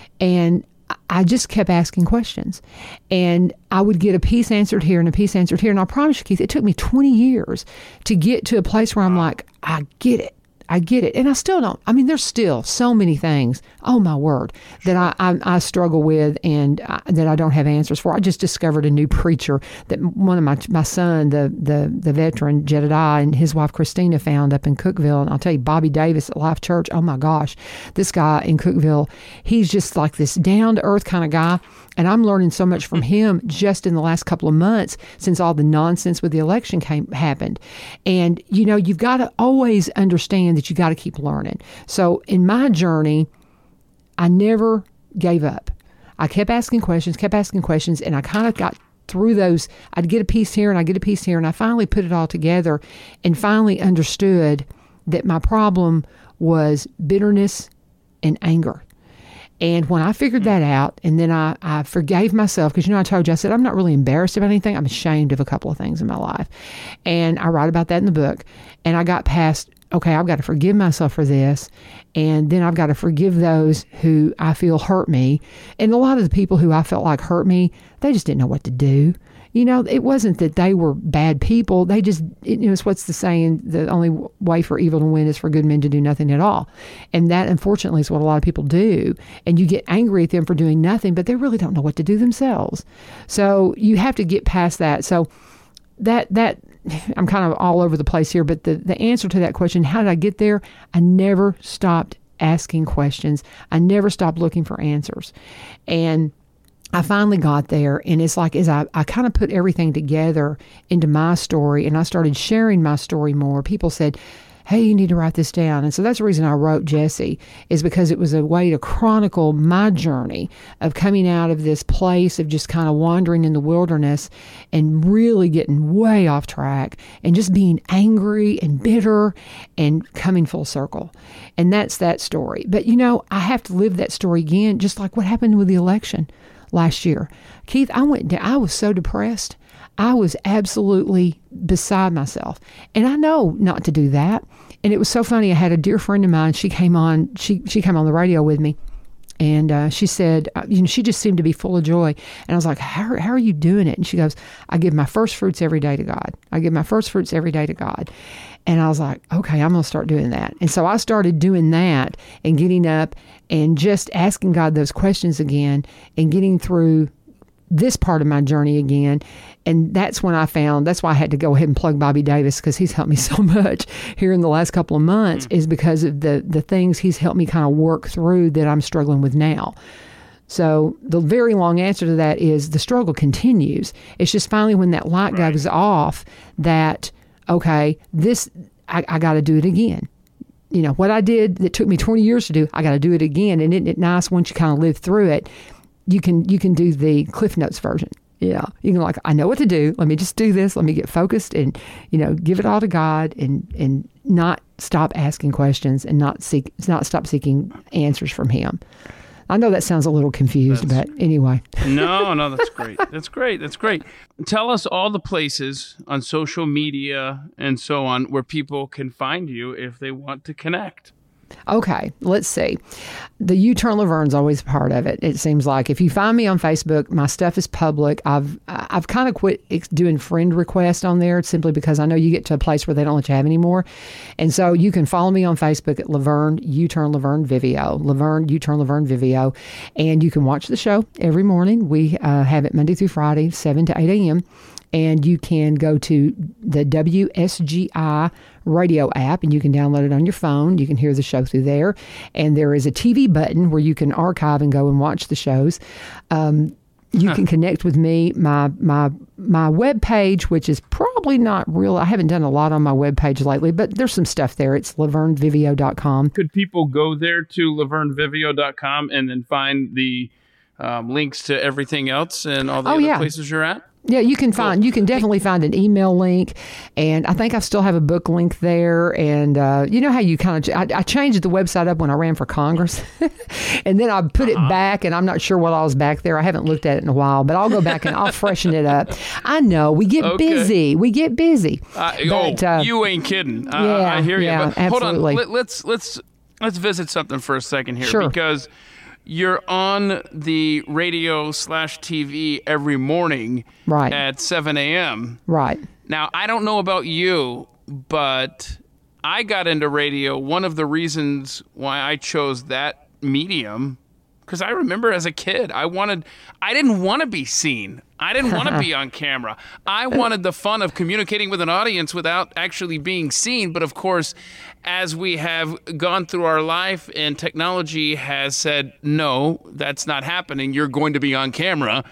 and I just kept asking questions, and I would get a piece answered here and a piece answered here. And I promise you, Keith, it took me 20 years to get to a place where I'm like, I get it. And I still don't. I mean, there's still so many things, oh my word, that I struggle with and that I don't have answers for. I just discovered a new preacher that one of my son, the veteran Jedediah, and his wife Christina found up in Cookeville. And I'll tell you, Bobby Davis at Life Church, oh my gosh, this guy in Cookeville, he's just like this down-to-earth kind of guy. And I'm learning so much from him just in the last couple of months since all the nonsense with the election happened. And, you've got to always understand that you got to keep learning. So in my journey, I never gave up. I kept asking questions, and I kind of got through those. I'd get a piece here and I'd get a piece here, and I finally put it all together and finally understood that my problem was bitterness and anger. And when I figured that out, and then I forgave myself, because, I told you, I said, I'm not really embarrassed about anything. I'm ashamed of a couple of things in my life. And I write about that in the book. And I got past, okay, I've got to forgive myself for this. And then I've got to forgive those who I feel hurt me. And a lot of the people who I felt like hurt me, they just didn't know what to do. It wasn't that they were bad people. They just, it's what's the saying, the only way for evil to win is for good men to do nothing at all. And that, unfortunately, is what a lot of people do. And you get angry at them for doing nothing, but they really don't know what to do themselves. So you have to get past that. So that I'm kind of all over the place here, but the answer to that question, how did I get there? I never stopped asking questions. I never stopped looking for answers. And I finally got there, and it's like as I kind of put everything together into my story, and I started sharing my story more, people said, hey, you need to write this down. And so that's the reason I wrote Jesse, is because it was a way to chronicle my journey of coming out of this place of just kind of wandering in the wilderness and really getting way off track and just being angry and bitter and coming full circle. And that's that story. But, I have to live that story again, just like what happened with the election last year. Keith, I was so depressed. I was absolutely beside myself. And I know not to do that. And it was so funny. I had a dear friend of mine. She came on the radio with me. And she said, she just seemed to be full of joy. And I was like, how are you doing it? And she goes, I give my first fruits every day to God. And I was like, okay, I'm going to start doing that. And so I started doing that and getting up and just asking God those questions again and getting through this part of my journey again. And that's why I had to go ahead and plug Bobby Davis, because he's helped me so much here in the last couple of months, is because of the things he's helped me kind of work through that I'm struggling with now. So the very long answer to that is the struggle continues. It's just finally when that light goes off that, okay, I got to do it again. What I did that took me 20 years to do, I got to do it again. And isn't it nice once you kind of live through it, you can do the Cliff Notes version. Yeah. You can I know what to do. Let me just do this. Let me get focused and, give it all to God and not stop asking questions and not stop seeking answers from Him. I know that sounds a little confused, but anyway. No, that's great. That's great. Tell us all the places on social media and so on where people can find you if they want to connect. Okay, let's see. The U-Turn Laverne's always a part of it. It seems like if you find me on Facebook, my stuff is public. I've kind of quit doing friend requests on there simply because I know you get to a place where they don't let you have anymore. And so you can follow me on Facebook at Laverne U-Turn Laverne Vivio, Laverne U-Turn Laverne Vivio, and you can watch the show every morning. We have it Monday through Friday, 7 to 8 a.m. And you can go to the WSGI radio app and you can download it on your phone. You can hear the show through there. And there is a TV button where you can archive and go and watch the shows. You can connect with me. My web page, which is probably probably not real. I haven't done a lot on my webpage lately, but there's some stuff there. It's lavernvivio.com. Could people go there to lavernvivio.com and then find the links to everything else and all the other places you're at? Yeah, you can definitely find an email link, and I think I still have a book link there. And you know how you kind of, I changed the website up when I ran for Congress, and then I put it back, and I'm not sure what I was back there. I haven't looked at it in a while, but I'll go back and I'll freshen it up. I know we get busy. But, you ain't kidding. Yeah, I hear you. Yeah, But absolutely. hold on. Let's visit something for a second here, Sure. because you're on the radio/TV every morning Right. at 7 a.m. Right. Now, I don't know about you, but I got into radio. One of the reasons why I chose that medium, because I remember as a kid, I didn't want to be seen. I didn't want to be on camera. I wanted the fun of communicating with an audience without actually being seen. But of course, as we have gone through our life and technology has said, no, that's not happening. You're going to be on camera.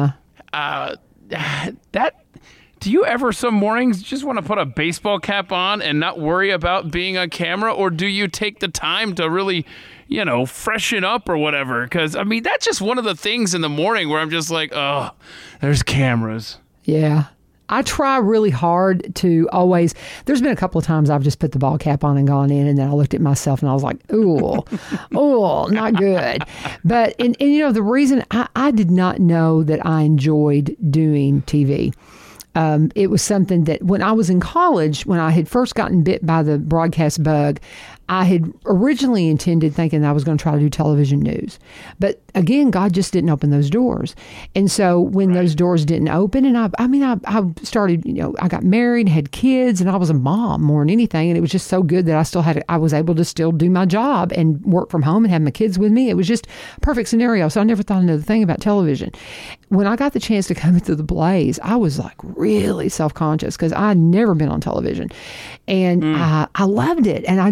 Do you ever some mornings just want to put a baseball cap on and not worry about being on camera? Or do you take the time to really, freshen up or whatever? Because, I mean, that's just one of the things in the morning where I'm just like, oh, there's cameras. Yeah. I try really hard to always, there's been a couple of times I've just put the ball cap on and gone in, and then I looked at myself and I was like, ooh, not good. But, and the reason I did not know that I enjoyed doing TV. It was something that when I was in college, when I had first gotten bit by the broadcast bug, I had originally intended thinking I was going to try to do television news. But again, God just didn't open those doors. And so when those doors didn't open, and I started, I got married, had kids, and I was a mom more than anything. And it was just so good that I was able to still do my job and work from home and have my kids with me. It was just a perfect scenario. So I never thought another thing about television. When I got the chance to come into the Blaze, I was like really self-conscious because I'd never been on television. And I loved it. And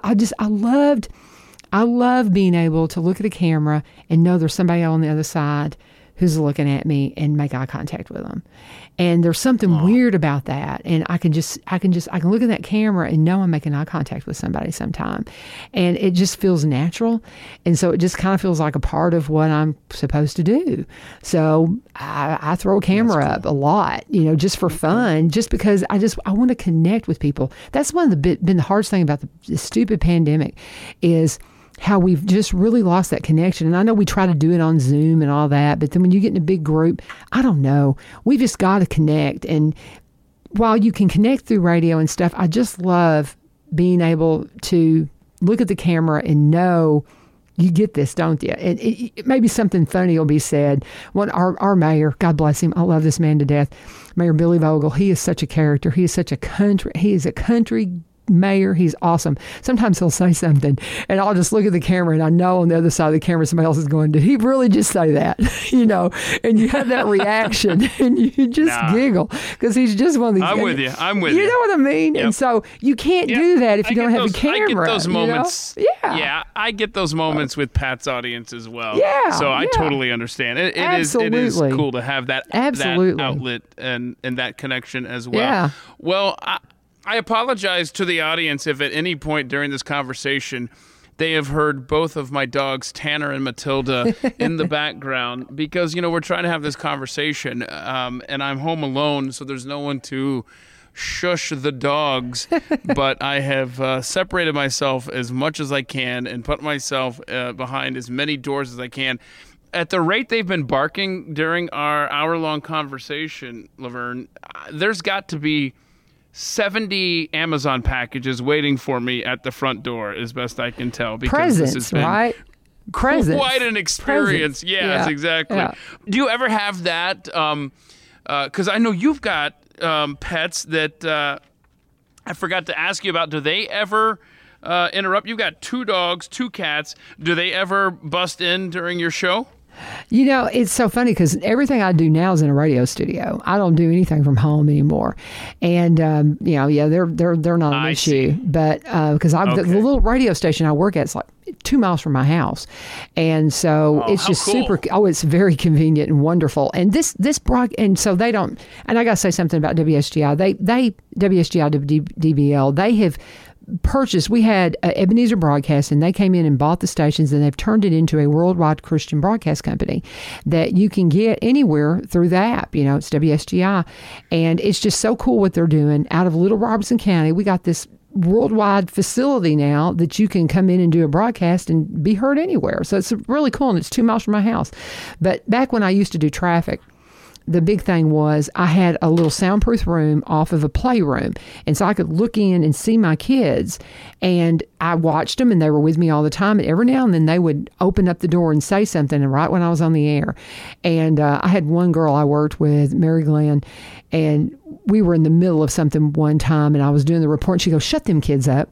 I love being able to look at a camera and know there's somebody on the other side who's looking at me and make eye contact with them. And there's something weird about that. And I can look at that camera and know I'm making eye contact with somebody sometime. And it just feels natural. And so it just kind of feels like a part of what I'm supposed to do. So I throw a camera up a lot, just for fun, just because I want to connect with people. That's been the hardest thing about the stupid pandemic is how we've just really lost that connection. And I know we try to do it on Zoom and all that, but then when you get in a big group, I don't know. We just got to connect. And while you can connect through radio and stuff, I just love being able to look at the camera and know you get this, don't you? And it maybe something funny will be said. Our mayor, God bless him, I love this man to death, Mayor Billy Vogel. He is such a character. He is a country mayor. He's awesome. Sometimes he'll say something and I'll just look at the camera and I know on the other side of the camera somebody else is going, did he really just say that? And you have that reaction and you just giggle because he's just one of these. I'm with you. You know what I mean? Yep. And so you can't do that if you don't have a camera. I get those moments. Yeah, I get those moments with Pat's audience as well. Yeah. So I totally understand. It is cool to have that outlet and that connection as well. Yeah. Well, I apologize to the audience if at any point during this conversation they have heard both of my dogs, Tanner and Matilda, in the background because, we're trying to have this conversation and I'm home alone, so there's no one to shush the dogs. But I have separated myself as much as I can and put myself behind as many doors as I can. At the rate they've been barking during our hour-long conversation, Laverne, there's got to be 70 Amazon packages waiting for me at the front door, as best I can tell. Because presents, this has been right? Presents. Quite an experience. Presents. Yes, exactly. Yeah. Do you ever have that? Because I know you've got pets that I forgot to ask you about. Do they ever interrupt? You've got 2 dogs, 2 cats. Do they ever bust in during your show? You know, it's so funny because everything I do now is in a radio studio. I don't do anything from home anymore, and you know, yeah, they're not an issue, but because the little radio station I work at is like 2 miles from my house, and so it's just cool. super. Oh, it's very convenient and wonderful. And this and so they don't. And I got to say something about WSGI. They WSGI DBL. They have purchased. We had Ebenezer Broadcasting. They came in and bought the stations, and they've turned it into a worldwide Christian broadcast company that you can get anywhere through the app. You know, it's WSGI, and it's just so cool what they're doing out of Little Robertson County. We got this worldwide facility now that you can come in and do a broadcast and be heard anywhere. So it's really cool, and it's 2 miles from my house. But back when I used to do traffic, the big thing was I had a little soundproof room off of a playroom. And so I could look in and see my kids. And I watched them, and they were with me all the time. And every now and then they would open up the door and say something, and right when I was on the air. And I had one girl I worked with, Mary Glenn, and we were in the middle of something one time, and I was doing the report, and she goes, "Shut them kids up."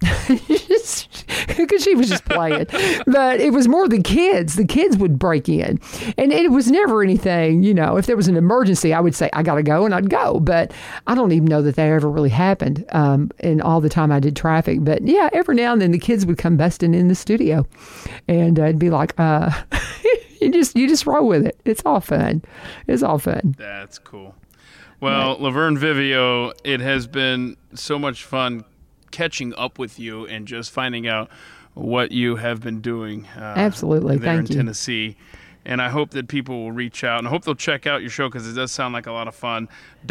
Because she was just playing. But it was more the kids. The kids would break in. And it was never anything, you know, if there was an emergency, I would say, I got to go, and I'd go. But I don't even know that ever really happened in all the time I did traffic. But yeah, every now and then the kids would come busting in the studio. And it'd be like, you just roll with it. It's all fun. It's all fun. That's cool. Well, Laverne Vivio, it has been so much fun catching up with you and just finding out what you have been doing absolutely there Thank in you. Tennessee. And I hope that people will reach out, and I hope they'll check out your show because it does sound like a lot of fun.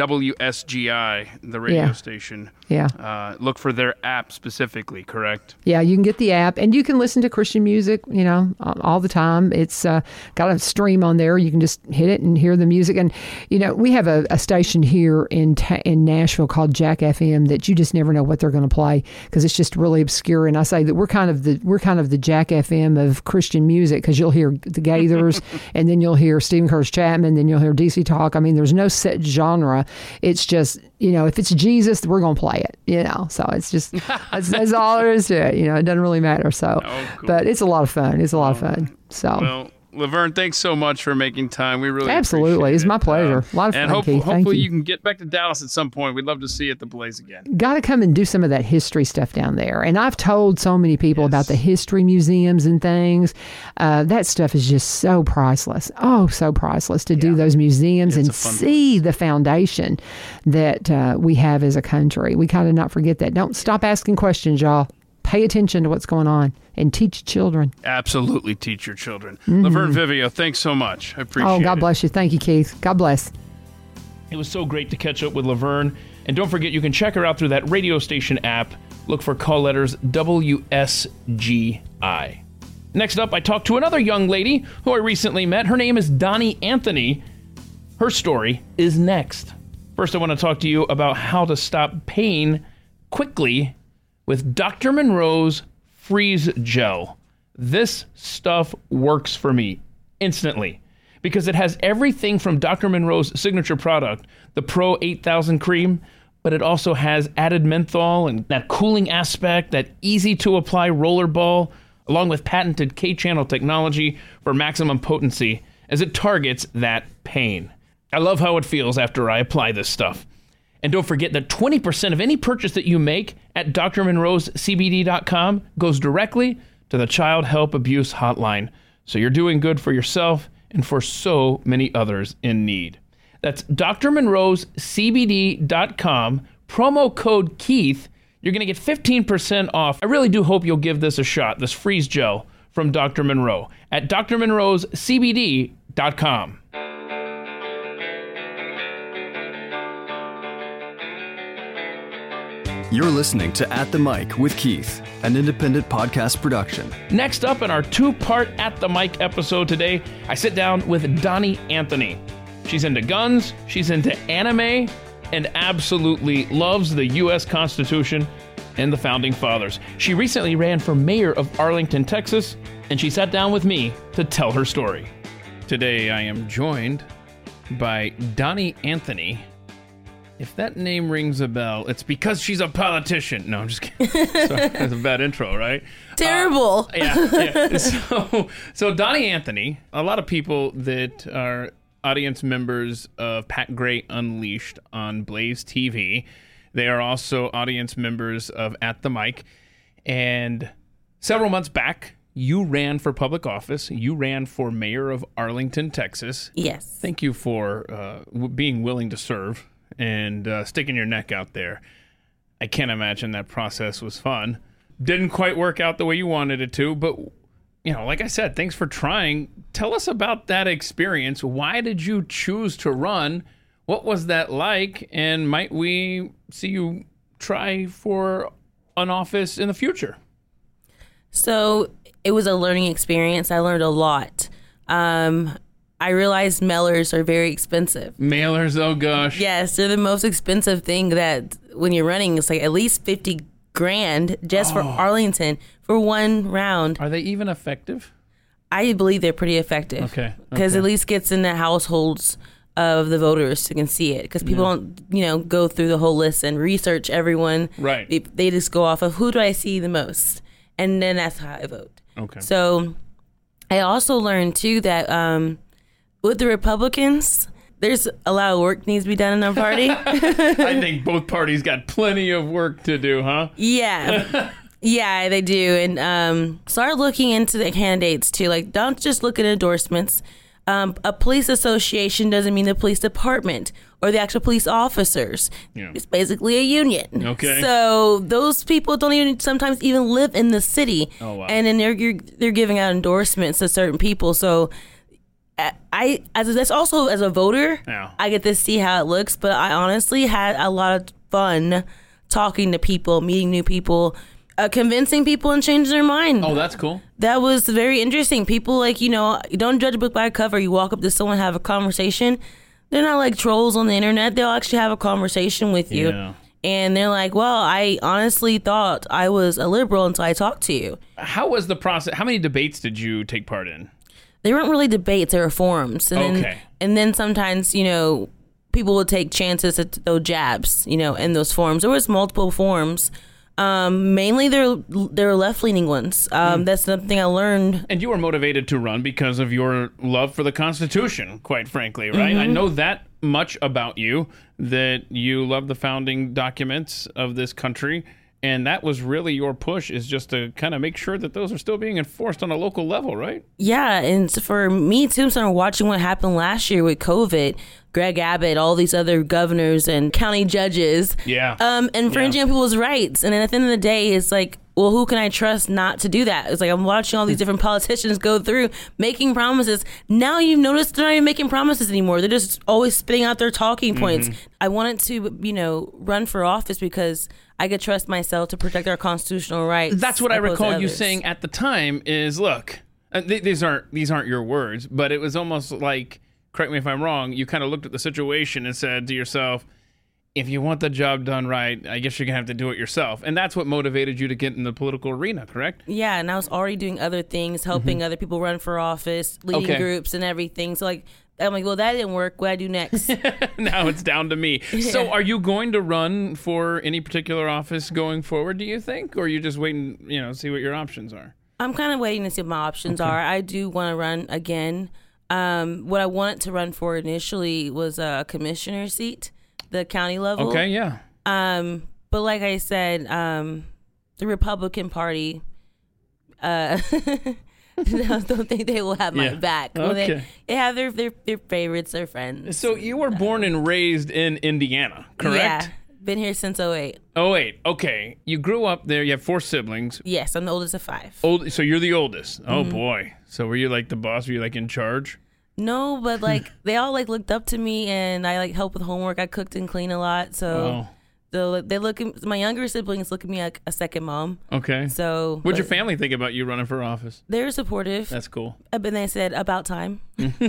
WSGI, the radio station. Yeah. Look for their app specifically, correct? Yeah, you can get the app, and you can listen to Christian music, you know, all the time. It's got a stream on there. You can just hit it and hear the music. And, you know, we have a station here in Nashville called Jack FM that you just never know what they're going to play because it's just really obscure. And I say that we're kind of the Jack FM of Christian music because you'll hear the Gaithers, and then you'll hear Stephen Curtis Chapman, then you'll hear DC Talk. I mean, there's no set genre. It's just, you know, if it's Jesus, we're going to play it, you know. So it's just, that's all there is to it. You know, it doesn't really matter. So, cool. But it's a lot of fun. It's a lot of fun. So. Well, Laverne, thanks so much for making time. We really absolutely appreciate it's it. my pleasure. A lot of fun. And Keith. hopefully you you can get back to Dallas at some point. We'd love to see you at the Blaze again. Got to come and do some of that history stuff down there. And I've told so many people about the history museums and things. That stuff is just so priceless. Oh, so priceless to do those museums and see the foundation that we have as a country. We kind of not forget that. Don't stop asking questions, y'all. Pay attention to what's going on and teach children. Absolutely teach your children. Laverne Vivio, thanks so much. I appreciate it. Oh, God bless you. Thank you, Keith. God bless. It was so great to catch up with Laverne. And don't forget, you can check her out through that radio station app. Look for call letters WSGI. Next up, I talked to another young lady who I recently met. Her name is Donnie Anthony. Her story is next. First, I want to talk to you about how to stop pain quickly with Dr. Monroe's Freeze Gel. This stuff works for me instantly because it has everything from Dr. Monroe's signature product, the Pro 8000 cream, but it also has added menthol and that cooling aspect, that easy to apply roller ball, along with patented K-channel technology for maximum potency as it targets that pain. I love how it feels after I apply this stuff. And don't forget that 20% of any purchase that you make at drmonroescbd.com goes directly to the Child Help Abuse Hotline. So you're doing good for yourself and for so many others in need. That's drmonroescbd.com, promo code Keith. You're going to get 15% off. I really do hope you'll give this a shot, this Freeze Gel from Dr. Monroe at drmonroescbd.com. You're listening to At the Mic with Keith, an independent podcast production. Next up in our two-part At the Mic episode today, I sit down with Donnie Anthony. She's into guns, she's into anime, and absolutely loves the U.S. Constitution and the Founding Fathers. She recently ran for mayor of Arlington, Texas, and she sat down with me to tell her story. Today I am joined by Donnie Anthony. If that name rings a bell, it's because she's a politician. No, I'm just kidding. Sorry, that's a bad intro, right? Terrible. Yeah. So Donnie Anthony, a lot of people that are audience members of Pat Gray Unleashed on Blaze TV, they are also audience members of At the Mic. And several months back, you ran for public office. You ran for mayor of Arlington, Texas. Yes. Thank you for being willing to serve and sticking your neck out there. I can't imagine that process was fun. Didn't quite work out the way you wanted it to, but like I said, thanks for trying. Tell us about that experience. Why did you choose to run? What was that like? And might we see you try for an office in the future? So it was a learning experience. I learned a lot. I realized mailers are very expensive. Mailers, oh gosh. Yes, they're the most expensive thing that when you're running, it's like at least $50,000 just for Arlington for one round. Are they even effective? I believe they're pretty effective. Okay. Because at least gets in the households of the voters who can see it. Because people don't, go through the whole list and research everyone. Right. They just go off of who do I see the most, and then that's how I vote. Okay. So I also learned too that with the Republicans, there's a lot of work needs to be done in our party. I think both parties got plenty of work to do, huh? Yeah. Yeah, they do. And start looking into the candidates too. Like, don't just look at endorsements. A police association doesn't mean the police department or the actual police officers. Yeah. It's basically a union. Okay. So those people don't even sometimes even live in the city. Oh, wow. And then they're giving out endorsements to certain people. So that's also as a voter, Yeah. I get to see how it looks. But I honestly had a lot of fun talking to people, meeting new people, convincing people and changing their mind. Oh, that's cool. That was very interesting. People you don't judge a book by a cover. You walk up to someone, have a conversation. They're not like trolls on the internet. They'll actually have a conversation with you. Yeah. And they're like, well, I honestly thought I was a liberal until I talked to you. How was the process? How many debates did you take part in? They weren't really debates. They were forums. And then sometimes, people would take chances to throw jabs, in those forums. There was multiple forums. Mainly they're left-leaning ones. That's something I learned. And you were motivated to run because of your love for the Constitution, quite frankly, right? I know that much about you, that you love the founding documents of this country, and that was really your push, is just to kind of make sure that those are still being enforced on a local level, right? Yeah, and for me too, I'm starting watching what happened last year with COVID. Greg Abbott, all these other governors and county judges, infringing on people's rights. And then at the end of the day, it's like, well, who can I trust not to do that? It's like I'm watching all these different politicians go through making promises. Now you've noticed they're not even making promises anymore. They're just always spitting out their talking points. I wanted to, run for office because I could trust myself to protect our constitutional rights. That's what I opposed to recall you others. saying at the time is, look, these aren't your words, but it was almost like, correct me if I'm wrong, you kind of looked at the situation and said to yourself, if you want the job done right, I guess you're going to have to do it yourself. And that's what motivated you to get in the political arena, correct? Yeah, and I was already doing other things, helping other people run for office, leading groups and everything. So I'm like, well, that didn't work. What do I do next? Now it's down to me. So are you going to run for any particular office going forward, do you think? Or are you just waiting, see what your options are? I'm kind of waiting to see what my options are. I do want to run again. What I wanted to run for initially was a commissioner seat, the county level. Okay, yeah. But like I said, the Republican Party, I don't think they will have my back. Well, Okay. they have their favorites, their friends. So you were born and raised in Indiana, correct? Yeah, been here since 2008. 2008. Okay. You grew up there. You have 4 siblings. Yes, I'm the oldest of 5. So you're the oldest. Oh, boy. So were you like the boss? Were you like in charge? No, but they all looked up to me, and I helped with homework. I cooked and cleaned a lot, so they look at my younger siblings look at me like a second mom. Okay. So What'd your family think about you running for office? They're supportive. That's cool. But they said about time.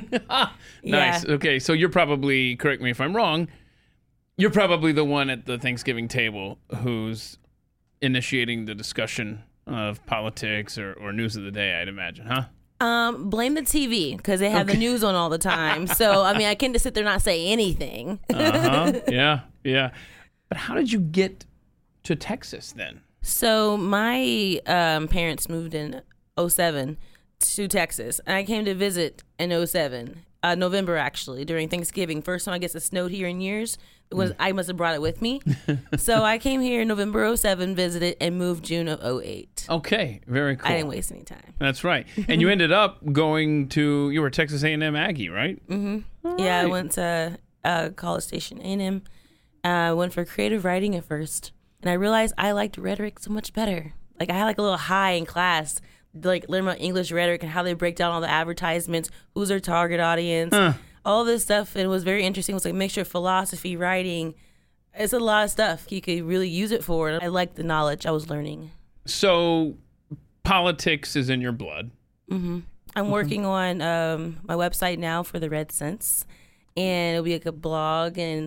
Nice. Okay. So you're probably, correct me if I'm wrong, you're probably the one at the Thanksgiving table who's initiating the discussion of politics or news of the day, I'd imagine, huh? Blame the TV because they have the news on all the time. So, I mean, I can't just sit there and not say anything. Yeah. But how did you get to Texas then? So, my parents moved in 2007 to Texas. And I came to visit in 2007, November actually, during Thanksgiving. First time I guess it snowed here in years. I must have brought it with me. So I came here in November 2007, visited, and moved June of 2008. Okay, very cool. I didn't waste any time. That's right. And you ended up going to, you were a Texas A&M Aggie, right? Mm-hmm. Yeah, I went to College Station A&M. I went for creative writing at first. And I realized I liked rhetoric so much better. Like I had like a little high in class, like learn about English rhetoric and how they break down all the advertisements, who's their target audience. All this stuff, and it was very interesting. It was like a mixture of philosophy, writing. It's a lot of stuff you could really use it for. I liked the knowledge I was learning. So, politics is in your blood. Mm-hmm. I'm working on my website now for the Red Sense, and it'll be like a blog and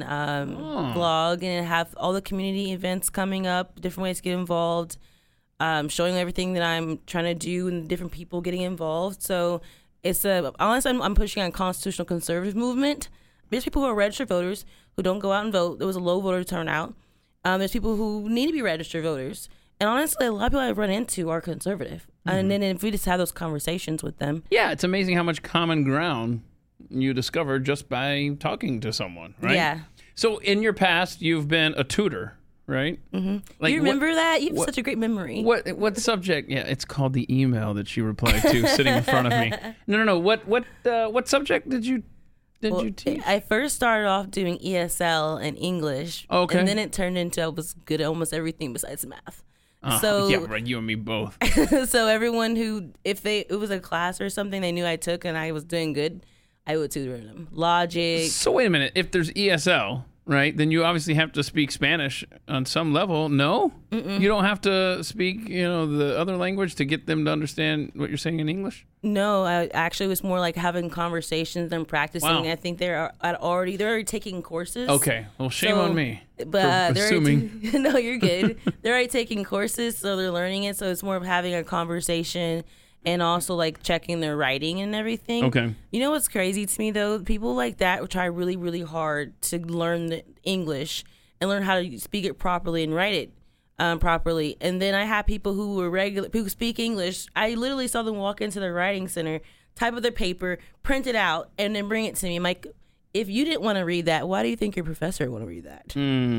have all the community events coming up, different ways to get involved, showing everything that I'm trying to do and different people getting involved. So. Honestly, I'm pushing on constitutional conservative movement. There's people who are registered voters who don't go out and vote. There was a low voter turnout. There's people who need to be registered voters. And honestly, a lot of people I run into are conservative. Mm-hmm. And then if we just have those conversations with them. Yeah, it's amazing how much common ground you discover just by talking to someone, right? Yeah. So in your past, you've been a tutor, right? Mm-hmm. Like, you remember that? You have such a great memory. What subject? Yeah, it's called the email that she replied to sitting in front of me. No. What subject did you teach? I first started off doing ESL and English. Okay. And then it turned into I was good at almost everything besides math. Yeah, right. You and me both. So everyone who, if it was a class or something they knew I took and I was doing good, I would tutor them. Logic. So wait a minute. If there's ESL, right, then you obviously have to speak Spanish on some level. No? Mm-mm. You don't have to speak, the other language to get them to understand what you're saying in English? No, I actually was more like having conversations and practicing. Wow. I think they're already taking courses. Okay. Well, shame on me. But for assuming. No, you're good. They're already taking courses, so they're learning it. So it's more of having a conversation and also like checking their writing and everything. Okay. You know what's crazy to me though? People like that try really, really hard to learn the English and learn how to speak it properly and write it properly. And then I have people who who speak English. I literally saw them walk into the writing center, type up their paper, print it out, and then bring it to me. I'm like, if you didn't want to read that, why do you think your professor would want to read that?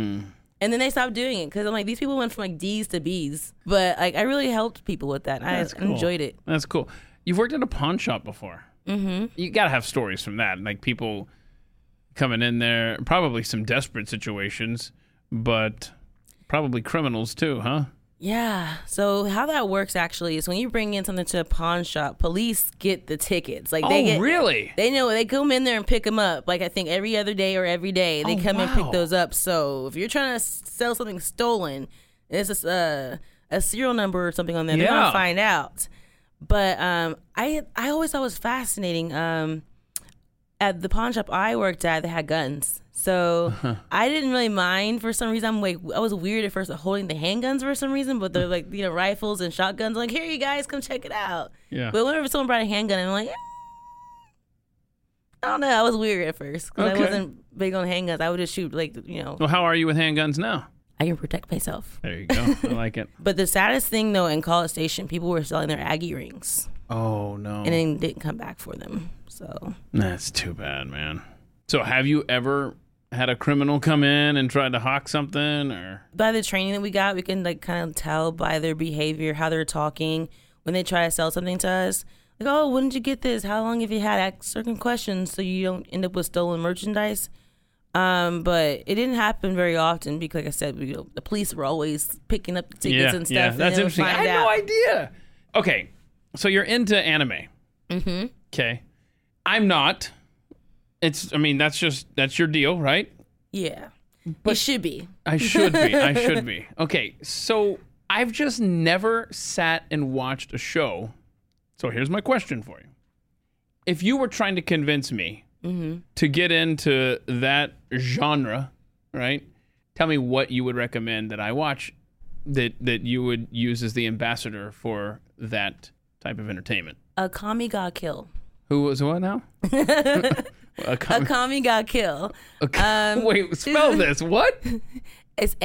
And then they stopped doing it because I'm like, these people went from like D's to B's. But like, I really helped people with that. I enjoyed it. That's cool. You've worked at a pawn shop before. Mm-hmm. You got to have stories from that. Like people coming in there, probably some desperate situations, but probably criminals too, huh? Yeah. So how that works actually is when you bring in something to a pawn shop, police get the tickets. Like really? They know they come in there and pick them up. Like I think every other day or every day they come and pick those up. So if you're trying to sell something stolen, it's a serial number or something on there. They're gonna find out. But I always thought it was fascinating. At the pawn shop I worked at, they had guns. So I didn't really mind for some reason. I was weird at first at holding the handguns for some reason, but they're like, rifles and shotguns. I'm like, here you guys, come check it out. Yeah. But whenever someone brought a handgun, I'm like, I don't know. I was weird at first because I wasn't big on handguns. I would just shoot Well, how are you with handguns now? I can protect myself. There you go. I like it. But the saddest thing though, in College Station, people were selling their Aggie rings. Oh no. And then didn't come back for them. So that's too bad, man. So have you ever had a criminal come in and try to hawk something, or? By the training that we got, we can like kind of tell by their behavior, how they're talking when they try to sell something to us. Like, oh, when did you get this? How long have you had? Ask certain questions so you don't end up with stolen merchandise. But it didn't happen very often because, like I said, the police were always picking up the tickets and stuff. Yeah, that's interesting. I had no idea. Okay, so you're into anime. Mm-hmm. Okay, I'm not. That's your deal, right? Yeah. But you should be. I should be. Okay, so I've just never sat and watched a show. So here's my question for you. If you were trying to convince me to get into that genre, right? Tell me what you would recommend that I watch that you would use as the ambassador for that type of entertainment. A Kami ga kill. Who was what now? A Kami ga kill. Wait, spell this. What? It's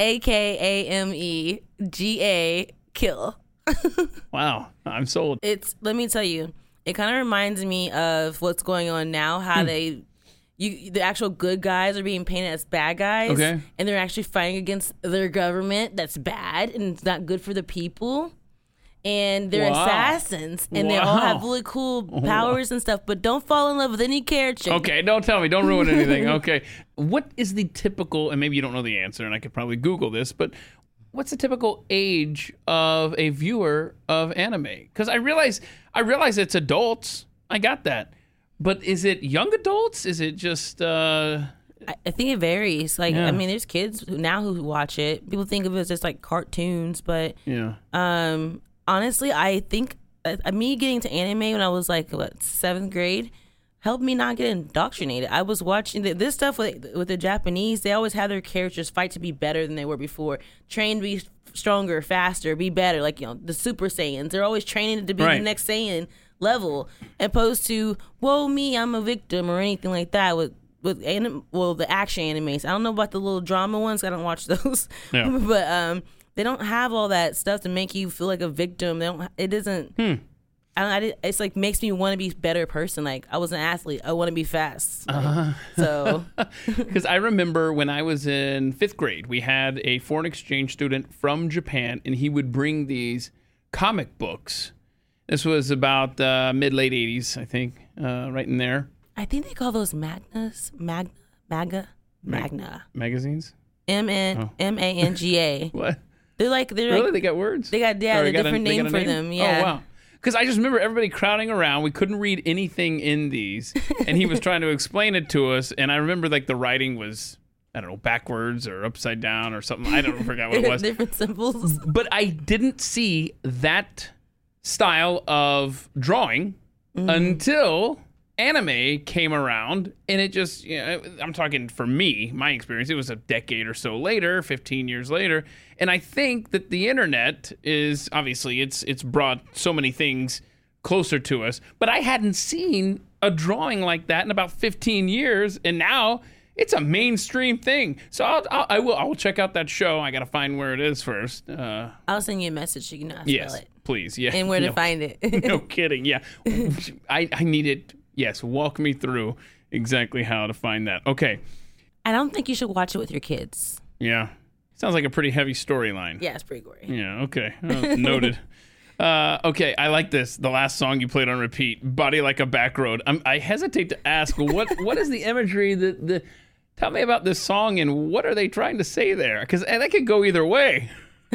AKAMEGA kill. Wow, I'm sold. Let me tell you, it kind of reminds me of what's going on now, how the actual good guys are being painted as bad guys, and they're actually fighting against their government that's bad and it's not good for the people. And they're assassins, and they all have really cool powers and stuff, but don't fall in love with any character. Okay, don't tell me. Don't ruin anything. Okay. What is the typical, and maybe you don't know the answer, and I could probably Google this, but what's the typical age of a viewer of anime? Because I realize it's adults. I got that. But is it young adults? Is it just... I think it varies. Like, I mean, there's kids now who watch it. People think of it as just like cartoons, but... Yeah. Honestly, I think me getting to anime when I was like, 7th grade helped me not get indoctrinated. I was watching this stuff with the Japanese. They always have their characters fight to be better than they were before, train to be stronger, faster, be better. Like, the Super Saiyans, they're always training to be the next Saiyan level, opposed to, whoa, me, I'm a victim or anything like that with the action animes. I don't know about the little drama ones. I don't watch those. Yeah. But they don't have all that stuff to make you feel like a victim. They don't. It doesn't. It's like makes me want to be a better person. Like, I was an athlete. I want to be fast. So. Because I remember when I was in 5th grade, we had a foreign exchange student from Japan, and he would bring these comic books. This was about mid-late 80s, I think, right in there. I think they call those Magnas. Magna. Magazines? MANGA. What? They're really? Like, they got words? They got a different name for them. Yeah. Oh, wow. Because I just remember everybody crowding around. We couldn't read anything in these. And he was trying to explain it to us. And I remember like the writing was, I don't know, backwards or upside down or something. I forgot what it was. Different symbols. But I didn't see that style of drawing until anime came around, and it just, I'm talking for me, my experience, it was a decade or so later, 15 years later, and I think that the internet is, obviously, it's brought so many things closer to us, but I hadn't seen a drawing like that in about 15 years, and now it's a mainstream thing. So I will check out that show. I got to find where it is first. I'll send you a message so you know how to spell it. Please, yeah. And where to find it. No kidding, yeah. I need it. Yes, walk me through exactly how to find that. Okay. I don't think you should watch it with your kids. Yeah. Sounds like a pretty heavy storyline. Yeah, it's pretty gory. Yeah, okay. Noted. Okay, I like this. The last song you played on repeat, Body Like a Back Road. I hesitate to ask, what is the imagery? Tell me about this song and what are they trying to say there? Because that could go either way.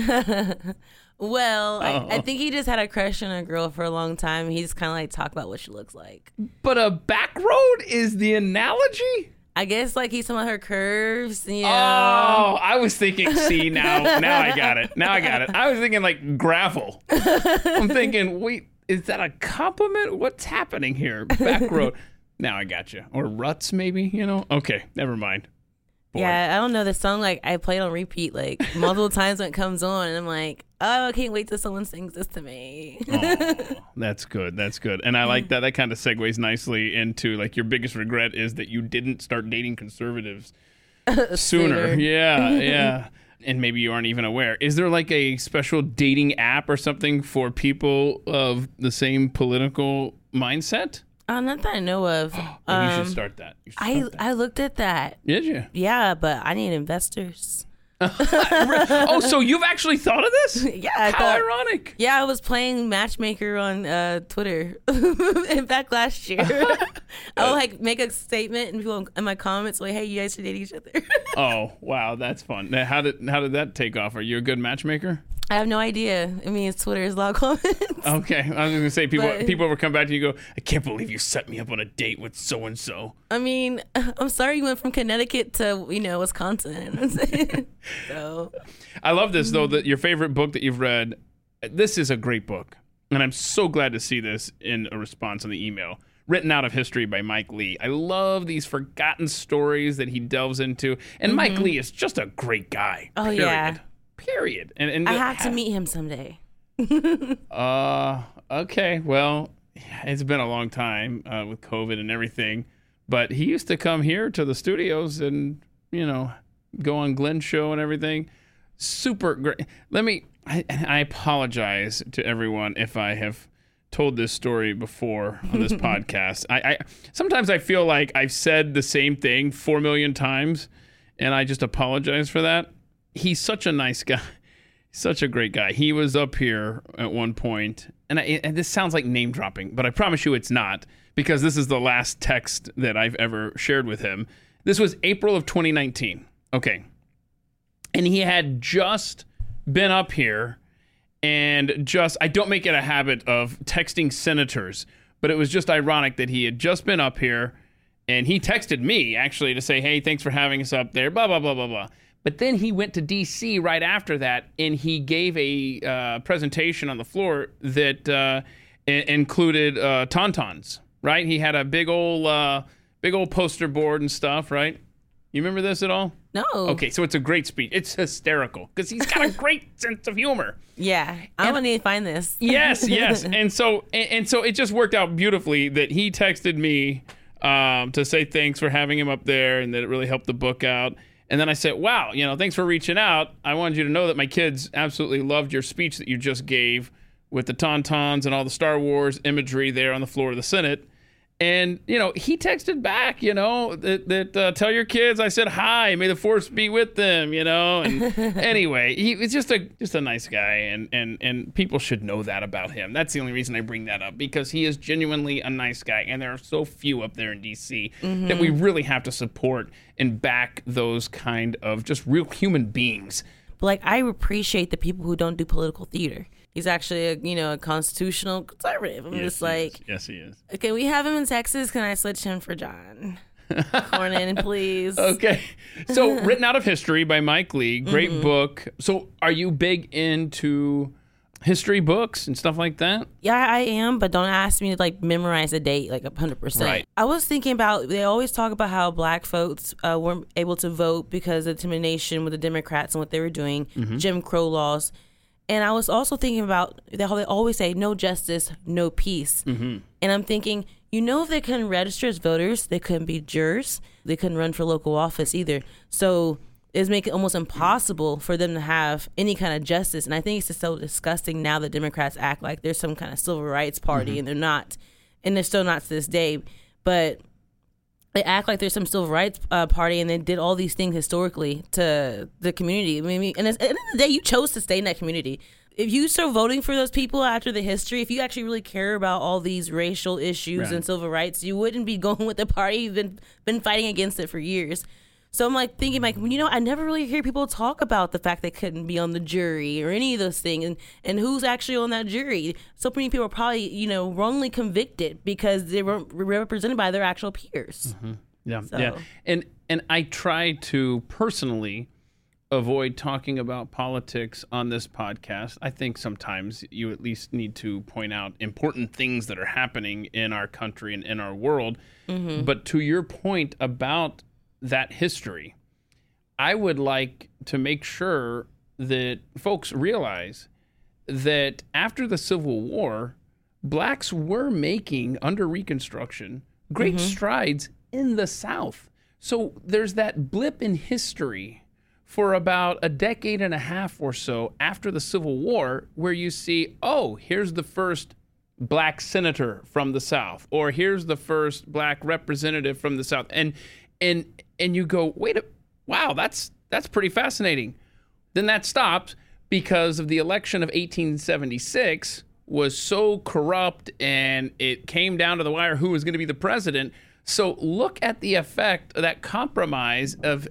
Well, I think he just had a crush on a girl for a long time. He just kind of like talked about what she looks like. But a back road is the analogy? I guess like he's talking about her curves. You know? Oh, I was thinking, see, now I got it. I was thinking like gravel. I'm thinking, wait, is that a compliment? What's happening here? Back road. Now I got you. Or ruts, maybe, Okay, never mind. Boy. Yeah, I don't know. The song, like, I played on repeat, like, multiple times when it comes on, and I'm like, oh, I can't wait till someone sings this to me. Oh, that's good. And I like that. That kind of segues nicely into, like, your biggest regret is that you didn't start dating conservatives sooner. Yeah. And maybe you aren't even aware. Is there, like, a special dating app or something for people of the same political mindset? Not that I know of. You should start that. I looked at that. Did you? Yeah, but I need investors. Oh, so you've actually thought of this? Yeah. How ironic. Yeah, I was playing Matchmaker on Twitter. In fact, last year. I would like make a statement and people in my comments like, hey, you guys should date each other. Oh, wow. That's fun. How did that take off? Are you a good matchmaker? I have no idea. I mean, it's Twitter. There's a lot of comments. Okay. I was going to say, people ever come back to you and go, I can't believe you set me up on a date with so-and-so. I mean, I'm sorry you went from Connecticut to, Wisconsin. So. I love this, though, that your favorite book that you've read, this is a great book. And I'm so glad to see this in a response on the email. Written Out of History by Mike Lee. I love these forgotten stories that he delves into. And Mike Lee is just a great guy. Oh, yeah. Period. And I have to meet him someday. Okay. Well, it's been a long time with COVID and everything, but he used to come here to the studios and, go on Glenn's show and everything. Super great. I apologize to everyone if I have told this story before on this podcast. I sometimes I feel like I've said the same thing 4 million times, and I just apologize for that. He's such a nice guy. Such a great guy. He was up here at one point, and this sounds like name dropping, but I promise you it's not, because this is the last text that I've ever shared with him. This was April of 2019. Okay. And he had just been up here, and I don't make it a habit of texting senators, but it was just ironic that he had just been up here, and he texted me actually to say, hey, thanks for having us up there, blah, blah, blah, blah, blah. But then he went to D.C. right after that, and he gave a presentation on the floor that included Tauntauns, right? He had a big old poster board and stuff, right? You remember this at all? No. Okay, so it's a great speech. It's hysterical because he's got a great sense of humor. Yeah, I'm gonna need to find this. Yes. And so it just worked out beautifully that he texted me to say thanks for having him up there and that it really helped the book out. And then I said, wow, thanks for reaching out. I wanted you to know that my kids absolutely loved your speech that you just gave with the Tauntauns and all the Star Wars imagery there on the floor of the Senate. And, he texted back, that tell your kids I said hi, may the force be with them, And anyway, he's just a nice guy, and people should know that about him. That's the only reason I bring that up, because he is genuinely a nice guy, and there are so few up there in D.C. that we really have to support and back those kind of just real human beings. But I appreciate the people who don't do political theater. He's actually a constitutional conservative. I'm just yes, he is. Okay, we have him in Texas. Can I switch him for John Cornyn, please? Okay. So, Written Out of History by Mike Lee. Great book. So, are you big into history books and stuff like that? Yeah, I am, but don't ask me to memorize a date 100%. Right. I was thinking about, they always talk about how black folks weren't able to vote because of intimidation with the Democrats and what they were doing, Jim Crow laws. And I was also thinking about how they always say, no justice, no peace. And I'm thinking, if they couldn't register as voters, they couldn't be jurors, they couldn't run for local office either. So it's making it almost impossible for them to have any kind of justice. And I think it's just so disgusting now that Democrats act like there's some kind of civil rights party, and they're not. And they're still not to this day. But they act like there's some civil rights party, and they did all these things historically to the community. And at the end of the day, you chose to stay in that community. If you start voting for those people after the history, if you actually really care about all these racial issues and civil rights, you wouldn't be going with the party. You've been fighting against it for years. So I'm thinking, I never really hear people talk about the fact they couldn't be on the jury or any of those things, and who's actually on that jury. So many people are probably, wrongly convicted because they weren't represented by their actual peers. Yeah. And I try to personally avoid talking about politics on this podcast. I think sometimes you at least need to point out important things that are happening in our country and in our world. But to your point about that history, I would like to make sure that folks realize that after the Civil War, blacks were making, under Reconstruction, great strides in the South. So there's that blip in history for about a decade and a half or so after the Civil War where you see, here's the first black senator from the South, or here's the first black representative from the South. And you go, wow, that's pretty fascinating. Then that stops because of the election of 1876 was so corrupt, and it came down to the wire who was going to be the president. So look at the effect of that compromise of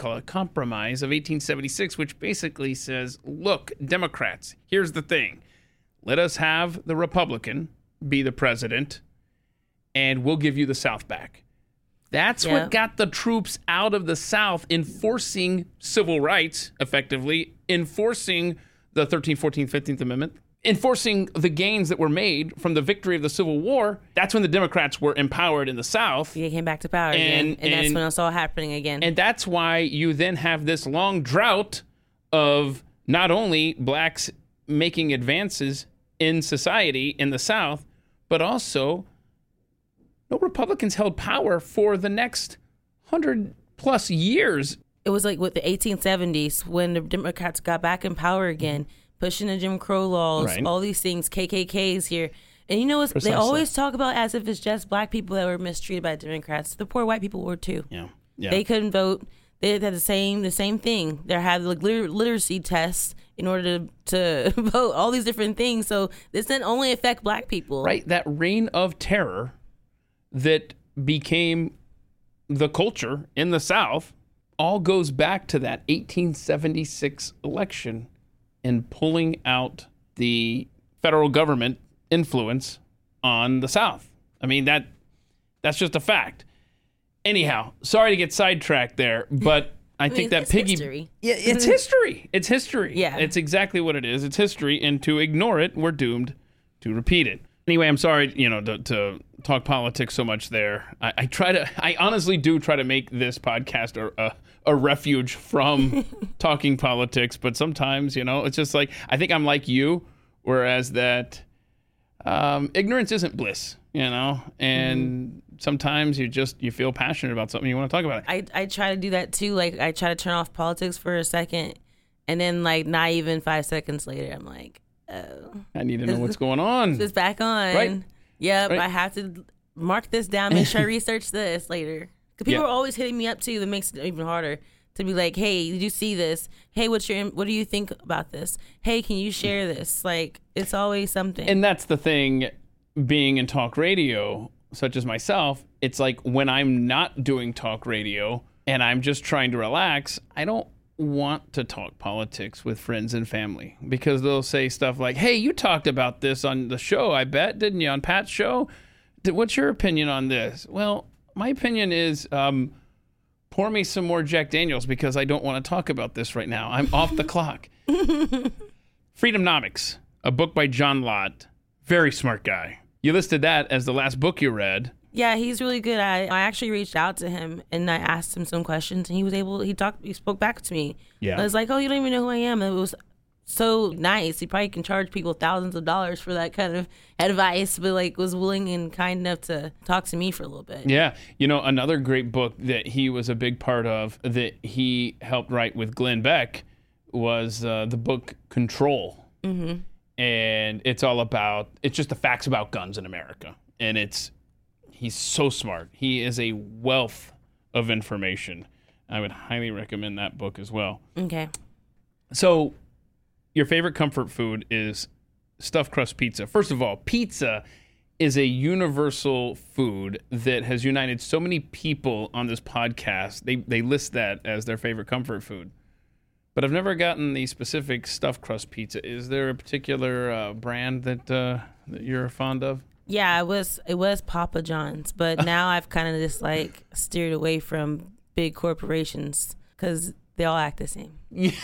1876, which basically says, look, Democrats, here's the thing. Let us have the Republican be the president, and we'll give you the South back. That's what got the troops out of the South, enforcing civil rights, effectively, enforcing the 13th, 14th, 15th Amendment, enforcing the gains that were made from the victory of the Civil War. That's when the Democrats were empowered in the South. They came back to power again, and that's when it's all happening again. And that's why you then have this long drought of not only blacks making advances in society in the South, but also no Republicans held power for the next 100+ years. It was like with the 1870s when the Democrats got back in power again, pushing the Jim Crow laws, Right. all these things, KKKs here. And you know what? They always talk about as if it's just black people that were mistreated by Democrats. The poor white people were too. Yeah. They couldn't vote. They had the same thing. They had like literacy tests in order to vote, all these different things. So this didn't only affect black people. Right. That reign of terror that became the culture in the South all goes back to that 1876 election and pulling out the federal government influence on the South. I mean, that's just a fact. Anyhow, sorry to get sidetracked there, but I think that it's piggy... history. Yeah, it's history. It's history. Yeah. It's exactly what it is. It's history, and to ignore it, we're doomed to repeat it. Anyway, I'm sorry, to talk politics so much there. I honestly do try to make this podcast a refuge from talking politics, but sometimes, it's just like, I think I'm like you, whereas that ignorance isn't bliss, and sometimes you feel passionate about something, you want to talk about it. I try to do that too. Like I try to turn off politics for a second, and then like not even 5 seconds later, I'm like, oh, I need to know what's going on. It's back on. Right. Yep. Right. I have to mark this down. Make sure I research this later. Because people Yeah. are always hitting me up too. That makes it even harder to be like, hey, did you see this? Hey, what do you think about this? Hey, can you share this? Like, it's always something. And that's the thing, being in talk radio, such as myself, it's like when I'm not doing talk radio and I'm just trying to relax, I don't want to talk politics with friends and family because they'll say stuff like, hey, you talked about this on the show, I bet, didn't you, on Pat's show? What's your opinion on this? Well, my opinion is pour me some more Jack Daniels because I don't want to talk about this right now. I'm off the clock. Freedomnomics, a book by John Lott. Very smart guy. You listed that as the last book you read. Yeah, he's really good. I actually reached out to him and I asked him some questions, and he spoke back to me. Yeah. I was like, oh, you don't even know who I am. And it was so nice. He probably can charge people thousands of dollars for that kind of advice, but like was willing and kind enough to talk to me for a little bit. Yeah. Another great book that he was a big part of that he helped write with Glenn Beck was the book Control. Mm-hmm. And it's just the facts about guns in America. And he's so smart. He is a wealth of information. I would highly recommend that book as well. Okay. So, your favorite comfort food is stuffed crust pizza. First of all, pizza is a universal food that has united so many people on this podcast. They list that as their favorite comfort food. But I've never gotten the specific stuffed crust pizza. Is there a particular brand that you're fond of? Yeah, it was Papa John's, but now I've kind of just like steered away from big corporations because they all act the same.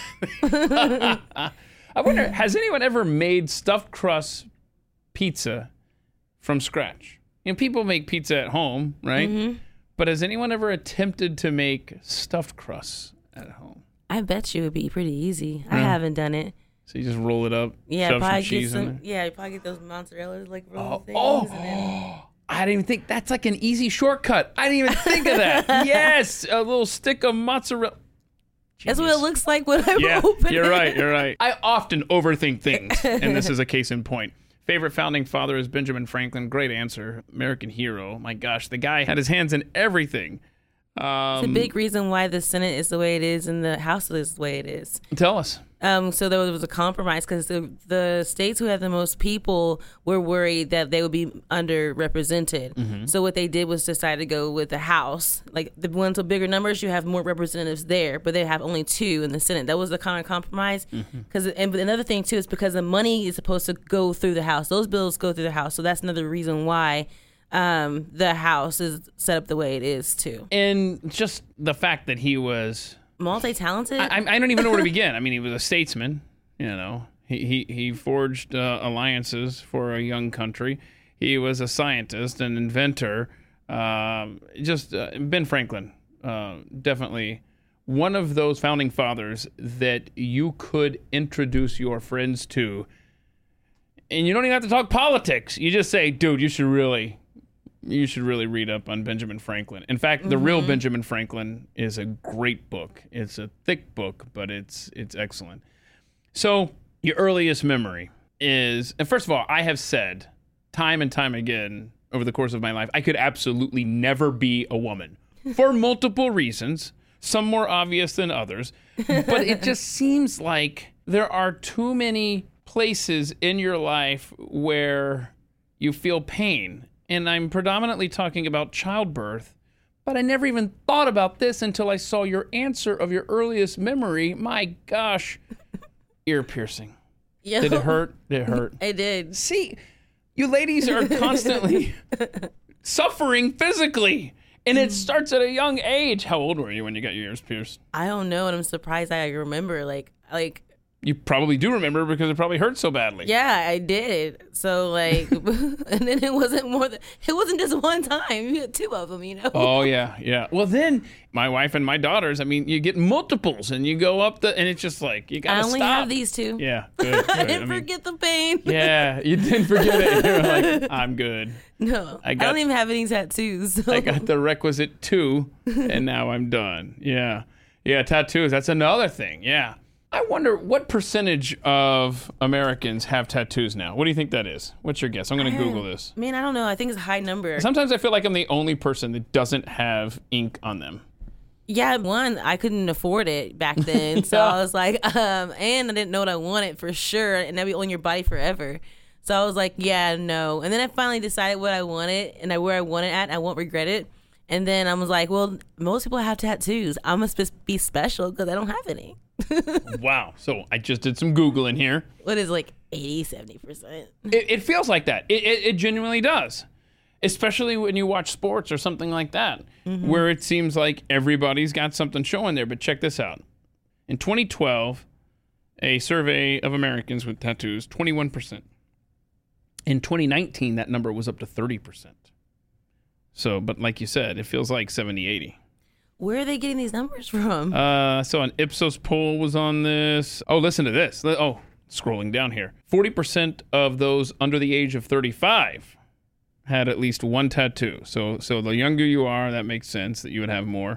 I wonder, has anyone ever made stuffed crust pizza from scratch? People make pizza at home, right? Mm-hmm. But has anyone ever attempted to make stuffed crusts at home? I bet you it would be pretty easy. I haven't done it. So you just roll it up, yeah, shove some probably cheese in there? Yeah, you probably get those mozzarella like roll things. And then... I didn't even think that's like an easy shortcut. I didn't even think of that. Yes, a little stick of mozzarella. That's what it looks like when I open it. You're right. I often overthink things, and this is a case in point. Favorite founding father is Benjamin Franklin. Great answer. American hero. My gosh, the guy had his hands in everything. It's a big reason why the Senate is the way it is and the House is the way it is. Tell us. So there was a compromise because the states who had the most people were worried that they would be underrepresented. Mm-hmm. So what they did was decide to go with the House. Like the ones with bigger numbers, you have more representatives there, but they have only 2 in the Senate. That was the kind of compromise. Because and another thing too is because the money is supposed to go through the House. Those bills go through the House. So that's another reason why the House is set up the way it is too. And just the fact that he was multi-talented. I don't even know where to begin. I mean, he was a statesman. He forged alliances for a young country. He was a scientist, an inventor. Ben Franklin, definitely one of those founding fathers that you could introduce your friends to And you don't even have to talk politics. You just say, dude, you should really read up on Benjamin Franklin. In fact, The Real Benjamin Franklin is a great book. It's a thick book, but it's excellent. So your earliest memory is, and first of all, I have said time and time again over the course of my life, I could absolutely never be a woman for multiple reasons, some more obvious than others. But it just seems like there are too many places in your life where you feel pain. And I'm predominantly talking about childbirth, but I never even thought about this until I saw your answer of your earliest memory. My gosh, ear piercing. Yo. Did it hurt? Did it hurt? It did. See, you ladies are constantly suffering physically, and it starts at a young age. How old were you when you got your ears pierced? I don't know, and I'm surprised I remember. Like. You probably do remember because it probably hurt so badly. Yeah, I did. So and then it wasn't just one time. You had 2 of them, you know. Oh yeah. Well, then my wife and my daughters. I mean, you get multiples, and you go up and it's just like you gotta stop. I only have these 2. Yeah, good. I didn't forget the pain. Yeah, you didn't forget it. You're like, I'm good. No, I don't even have any tattoos. So. I got the requisite 2, and now I'm done. Yeah, tattoos. That's another thing. Yeah. I wonder what percentage of Americans have tattoos now. What do you think that is? What's your guess? I'm going to Google this. Man, I don't know. I think it's a high number. Sometimes I feel like I'm the only person that doesn't have ink on them. Yeah, one, I couldn't afford it back then. So I was like, and I didn't know what I wanted for sure. And that'd be on your body forever. So I was like, yeah, no. And then I finally decided what I wanted and where I wanted at. I won't regret it. And then I was like, well, most people have tattoos. I must be special because I don't have any. Wow. So I just did some Googling here. What is like 80, 70%? It feels like that. It genuinely does. Especially when you watch sports or something like that, where it seems like everybody's got something showing there. But check this out. In 2012, a survey of Americans with tattoos, 21%. In 2019, that number was up to 30%. So, but like you said, it feels like 70, 80. Where are they getting these numbers from? So an Ipsos poll was on this. Oh, listen to this. Oh, scrolling down here. 40% of those under the age of 35 had at least one tattoo. So the younger you are, that makes sense that you would have more.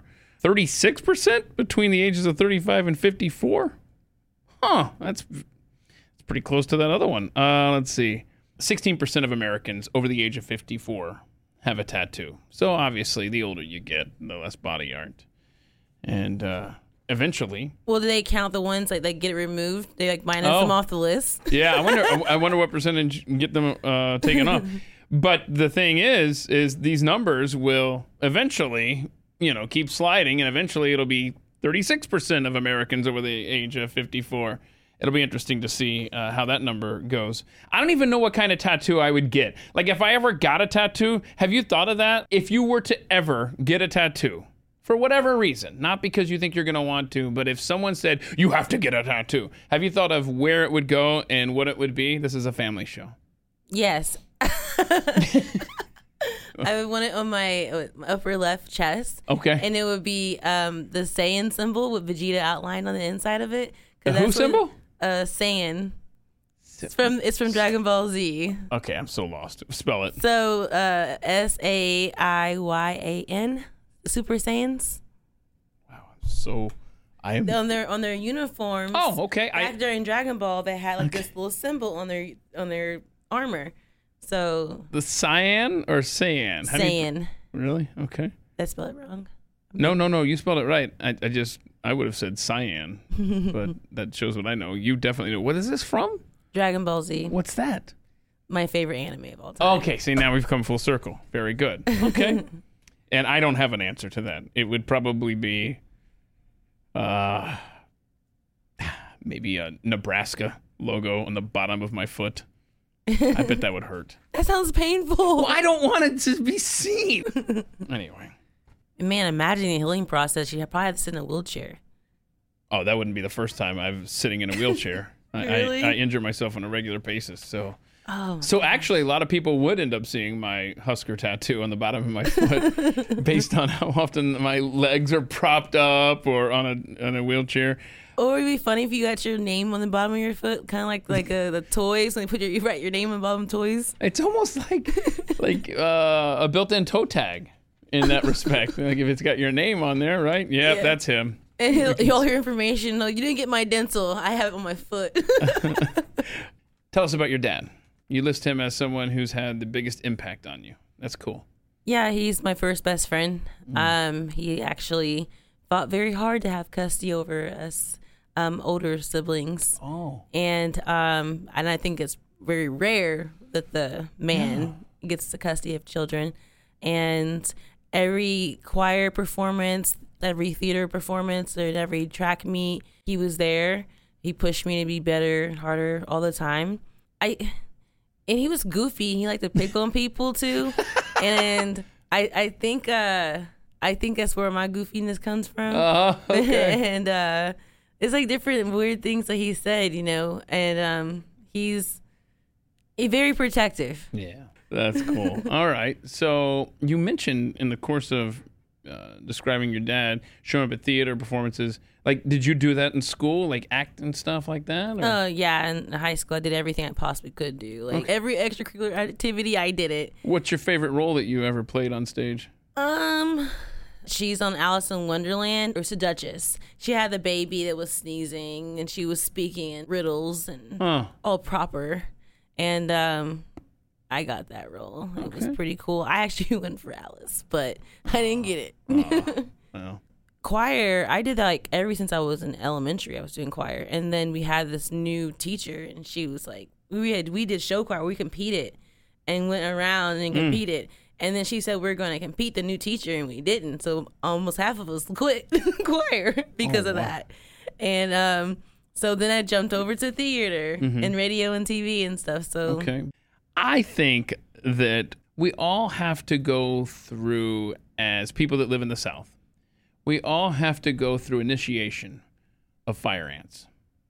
36% between the ages of 35 and 54? Huh, that's pretty close to that other one. Let's see. 16% of Americans over the age of 54 have a tattoo. So obviously, the older you get, the less body art. And eventually... Well, do they count the ones that get it removed? They minus them off the list? Yeah, I wonder what percentage get them taken off. But the thing is these numbers will eventually, keep sliding, and eventually it'll be 36% of Americans over the age of 54. It'll be interesting to see how that number goes. I don't even know what kind of tattoo I would get. Like, if I ever got a tattoo, have you thought of that? If you were to ever get a tattoo, for whatever reason, not because you think you're going to want to, but if someone said, you have to get a tattoo, have you thought of where it would go and what it would be? This is a family show. Yes. I would want it on my upper left chest. Okay. And it would be the Saiyan symbol with Vegeta outlined on the inside of it. The who symbol? Saiyan. It's from Dragon Ball Z. Okay, I'm so lost. Spell it. So Saiyan, Super Saiyans. Wow, I am on their uniforms. Oh, okay. Back during Dragon Ball, they had this little symbol on their armor. So the Saiyan or Saiyan? Saiyan. Really? Okay. I spelled it wrong. No. You spelled it right. I would have said cyan, but that shows what I know. You definitely know. What is this from? Dragon Ball Z. What's that? My favorite anime of all time. Okay, see, now we've come full circle. Very good. Okay. And I don't have an answer to that. It would probably be maybe a Nebraska logo on the bottom of my foot. I bet that would hurt. That sounds painful. Well, I don't want it to be seen. Anyway. Man, imagine the healing process. You probably have to sit in a wheelchair. Oh, that wouldn't be the first time I'm sitting in a wheelchair. Really? I injure myself on a regular basis, so Oh. So actually, a lot of people would end up seeing my Husker tattoo on the bottom of my foot based on how often my legs are propped up or on a wheelchair. Or it'd be funny if you got your name on the bottom of your foot, kind of like the toys. When you write your name on the bottom of toys. It's almost like a built-in toe tag in that respect. Like if it's got your name on there, right? Yep, that's him. And you'll hear information. No, you didn't get my dental. I have it on my foot. Tell us about your dad. You list him as someone who's had the biggest impact on you. That's cool. Yeah, he's my first best friend. He actually fought very hard to have custody over us older siblings. Oh. And I think it's very rare that the man gets the custody of children. And every choir performance, every theater performance, and every track meet, he was there. He pushed me to be better, harder all the time. And he was goofy. He liked to pick on people too. And I think that's where my goofiness comes from. Okay. And it's like different weird things that he said, and he's very protective. Yeah, that's cool. All right. So you mentioned in the course of describing your dad showing up at theater performances, like, did you do that in school, like act and stuff like that? Yeah, in high school I did everything I possibly could do. Like every extracurricular activity, I did it. What's your favorite role that you ever played on stage? She's on Alice in Wonderland, or it's a Duchess. She had the baby that was sneezing, and she was speaking in riddles and all proper. And I got that role. It was pretty cool. I actually went for Alice, but I didn't get it. Well. Choir, I did that like ever since I was in elementary. I was doing choir, and then we had this new teacher, and she was like, we did show choir. We competed and went around and competed. And then she said we're going to compete, the new teacher, and we didn't. So almost half of us quit choir because of that. And so then I jumped over to theater and radio and TV and stuff. So I think that we all have to go through, as people that live in the South, we all have to go through initiation of fire ants.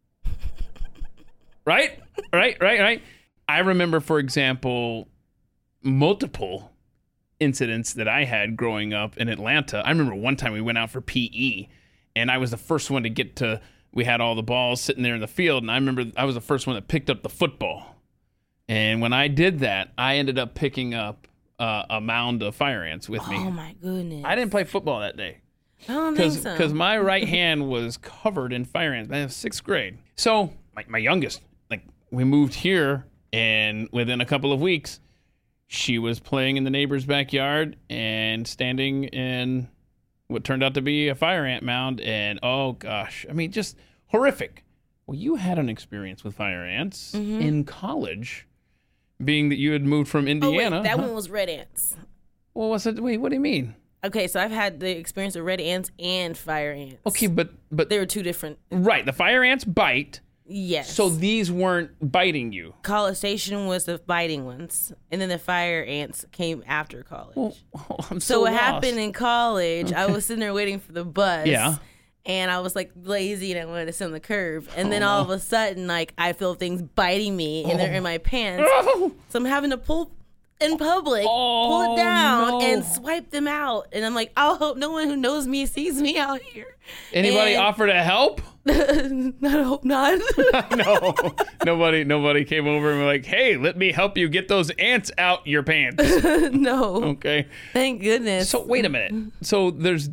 Right? I remember, for example, multiple incidents that I had growing up in Atlanta. I remember one time we went out for PE, and I was the first one to get to, we had all the balls sitting there in the field, and I remember I was the first one that picked up the football. And when I did that, I ended up picking up a mound of fire ants with me. Oh, my goodness. I didn't play football that day. I don't think so. Because my right hand was covered in fire ants. I was 6th grade. So my youngest, we moved here, and within a couple of weeks, she was playing in the neighbor's backyard and standing in what turned out to be a fire ant mound. And oh gosh, I mean, just horrific. Well, you had an experience with fire ants in college, being that you had moved from Indiana. Oh, wait, that one was red ants. Well, what's it? Wait, what do you mean? Okay, so I've had the experience of red ants and fire ants. Okay, but they were two different. Right, the fire ants bite. Yes. So these weren't biting you. College Station was the biting ones, and then the fire ants came after college. Well, I'm so what lost. happened in college, I was sitting there waiting for the bus. Yeah. And I was like lazy and I wanted to sit on the curb. And then all of a sudden, I feel things biting me and they're in my pants. So I'm having to pull in public, pull it down and swipe them out. And I'm like, I hope no one who knows me sees me out here. Anybody offer to help? I hope not. No, nobody came over and were like, hey, let me help you get those ants out your pants. No. Okay. Thank goodness. So wait a minute. So there's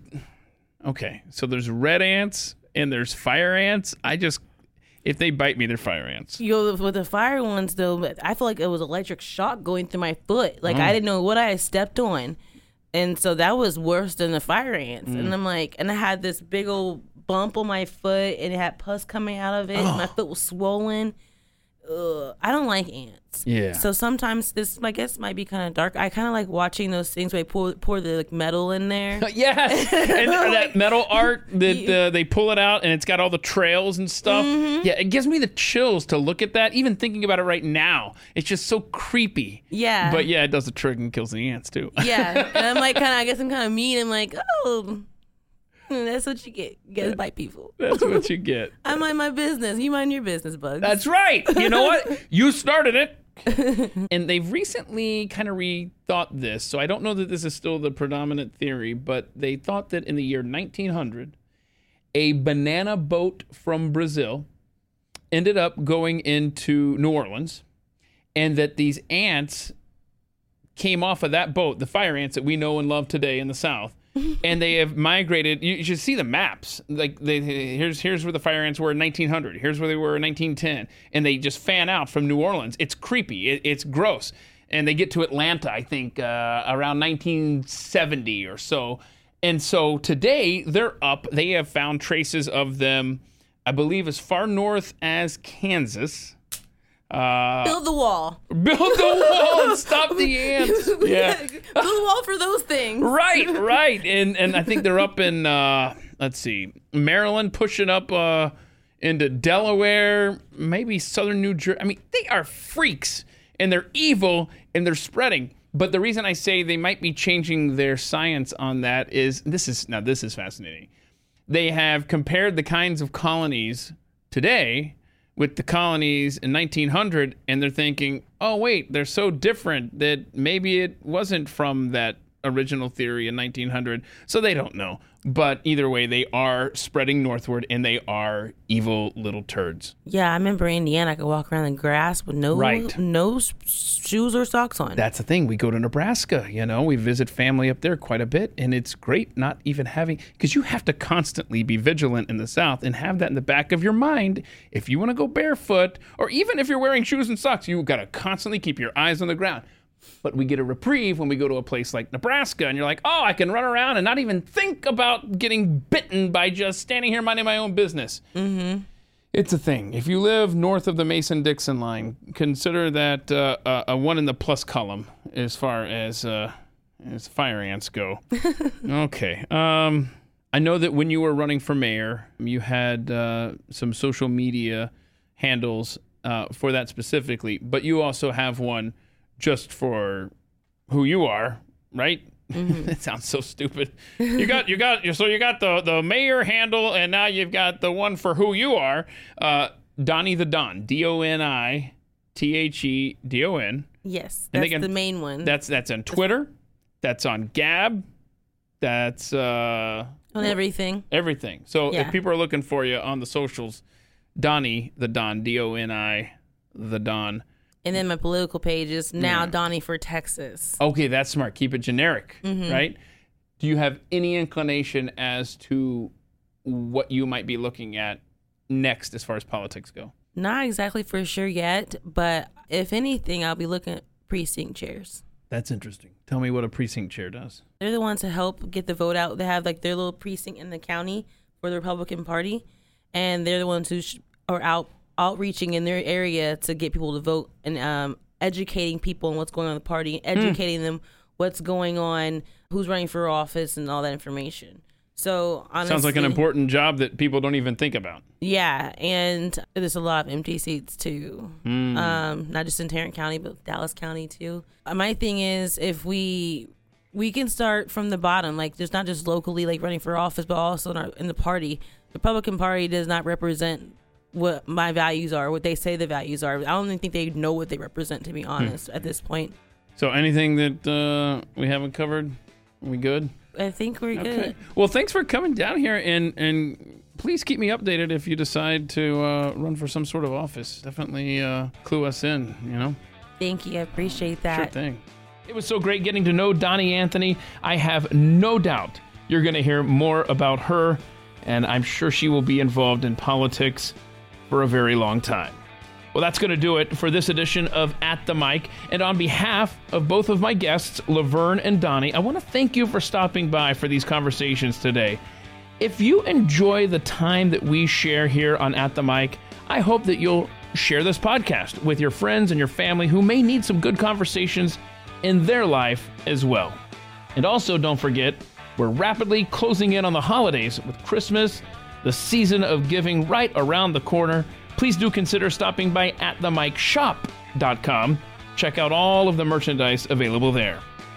red ants and there's fire ants. If they bite me, they're fire ants. With the fire ones, though, I feel like it was electric shock going through my foot. Like, I didn't know what I had stepped on. And so that was worse than the fire ants. And I'm like, and I had this big old bump on my foot, and it had pus coming out of it. And my foot was swollen. I don't like ants. Yeah. So sometimes this, I guess, might be kind of dark. I kind of like watching those things where they pour the metal in there. Yes. And that metal art that they pull it out and it's got all the trails and stuff. Yeah, it gives me the chills to look at that. Even thinking about it right now, it's just so creepy. Yeah. But yeah, it does the trick and kills the ants too. Yeah. And I'm like, I guess I'm kind of mean. I'm like, oh, that's what you get. You gotta bite people. That's what you get. I mind my business. You mind your business, Bugs. That's right. You know what? You started it. And they've recently kind of rethought this. So I don't know that this is still the predominant theory, but they thought that in the year 1900, a banana boat from Brazil ended up going into New Orleans, and that these ants came off of that boat, the fire ants that we know and love today in the South, and they have migrated. You should see the maps. Like here's where the fire ants were in 1900. Here's where they were in 1910, and they just fan out from New Orleans. It's creepy. It's gross. And they get to Atlanta, I think, around 1970 or so. And so today they're up. They have found traces of them, I believe, as far north as Kansas. Build the wall. Build the wall and stop the ants. Yeah. Build a wall for those things. Right. And I think they're up in, let's see, Maryland, pushing up into Delaware, maybe southern New Jersey. I mean, they are freaks, and they're evil, and they're spreading. But the reason I say they might be changing their science on that is, this is fascinating. They have compared the kinds of colonies today with the colonies in 1900, and they're thinking, oh, wait, they're so different that maybe it wasn't from that original theory in 1900. So they don't know. But either way, they are spreading northward, and they are evil little turds. Yeah, I remember in Indiana, I could walk around in grass with no shoes or socks on. That's the thing. We go to Nebraska, we visit family up there quite a bit, and it's great not even having, because you have to constantly be vigilant in the South and have that in the back of your mind. If you want to go barefoot, or even if you're wearing shoes and socks, you've got to constantly keep your eyes on the ground. But we get a reprieve when we go to a place like Nebraska, and you're like, oh, I can run around and not even think about getting bitten by just standing here minding my own business. Mm-hmm. It's a thing. If you live north of the Mason-Dixon line, consider that a one in the plus column as far as fire ants go. Okay. I know that when you were running for mayor, you had some social media handles for that specifically, but you also have one just for who you are, right? Mm-hmm. It sounds so stupid. So you got the mayor handle, and now you've got the one for who you are. Donnie the Don, DonnieThedon. Yes, that's the main one. That's on Twitter. That's on Gab. That's on everything. Everything. So if people are looking for you on the socials, Donnie the Don, DONI the Don. And then my political page is now Donnie for Texas. Okay, that's smart. Keep it generic, right? Do you have any inclination as to what you might be looking at next as far as politics go? Not exactly for sure yet, but if anything, I'll be looking at precinct chairs. That's interesting. Tell me what a precinct chair does. They're the ones to help get the vote out. They have like their little precinct in the county for the Republican Party, and they're the ones who are outreaching in their area to get people to vote, and educating people on what's going on in the party, educating them what's going on, who's running for office, and all that information. So honestly, sounds like an important job that people don't even think about. Yeah, and there's a lot of empty seats too, not just in Tarrant County, but Dallas County too. My thing is, if we can start from the bottom, like there's not just locally like running for office, but also in the party. The Republican Party does not represent what my values are, what they say the values are. I don't even think they know what they represent, to be honest, at this point. So anything that we haven't covered, are we good? I think we're good. Well, thanks for coming down here, and please keep me updated if you decide to run for some sort of office. Definitely clue us in, Thank you. I appreciate that. Sure thing. It was so great getting to know Donnie Anthony. I have no doubt you're going to hear more about her, and I'm sure she will be involved in politics for a very long time. Well, that's going to do it for this edition of At the Mic. And on behalf of both of my guests, Laverne and Donnie, I want to thank you for stopping by for these conversations today. If you enjoy the time that we share here on At the Mic, I hope that you'll share this podcast with your friends and your family who may need some good conversations in their life as well. And also, don't forget, we're rapidly closing in on the holidays with Christmas, the season of giving right around the corner. Please do consider stopping by atthemicshop.com. Check out all of the merchandise available there.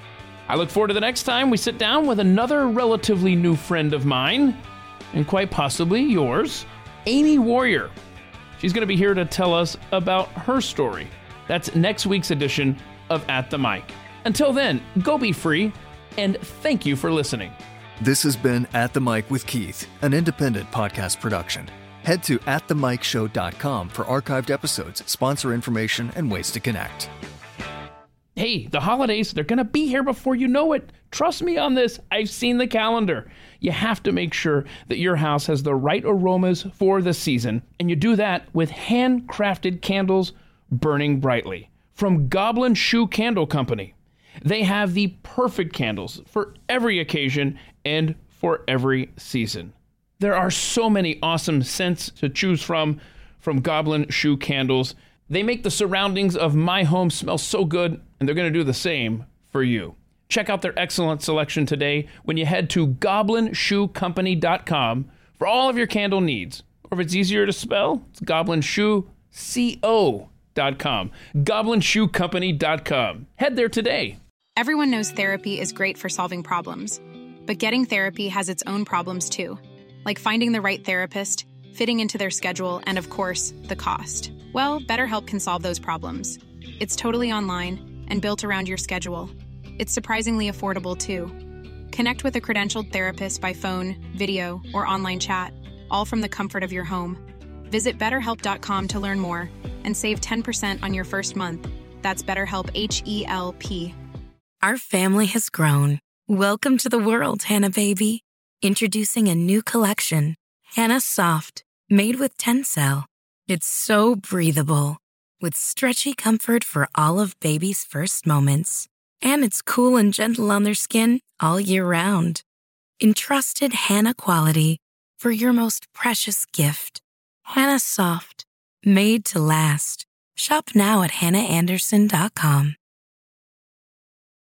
I look forward to the next time we sit down with another relatively new friend of mine, and quite possibly yours, Amy Warrior. She's going to be here to tell us about her story That's next week's edition of At the Mic. Until then, go be free, and thank you for listening. This has been At the Mic with Keith, an independent podcast production. Head to atthemicshow.com for archived episodes, sponsor information, and ways to connect. Hey, the holidays, they're going to be here before you know it. Trust me on this. I've seen the calendar. You have to make sure that your house has the right aromas for the season, and you do that with handcrafted candles burning brightly from Goblin Shoe Candle Company. They have the perfect candles for every occasion and for every season. There are so many awesome scents to choose from Goblin Shoe Candles. They make the surroundings of my home smell so good, and they're going to do the same for you. Check out their excellent selection today when you head to goblinshoecompany.com for all of your candle needs. Or if it's easier to spell, it's goblinshoeco.com. goblinshoecompany.com. Head there today. Everyone knows therapy is great for solving problems, but getting therapy has its own problems too, like finding the right therapist, fitting into their schedule, and of course, the cost. Well, BetterHelp can solve those problems. It's totally online and built around your schedule. It's surprisingly affordable too. Connect with a credentialed therapist by phone, video, or online chat, all from the comfort of your home. Visit BetterHelp.com to learn more and save 10% on your first month. That's BetterHelp, H-E-L-P. Our family has grown. Welcome to the world, Hannah Baby. Introducing a new collection, Hannah Soft, made with Tencel. It's so breathable, with stretchy comfort for all of baby's first moments. And it's cool and gentle on their skin all year round. Entrusted Hannah quality for your most precious gift. Hannah Soft, made to last. Shop now at hannahanderson.com.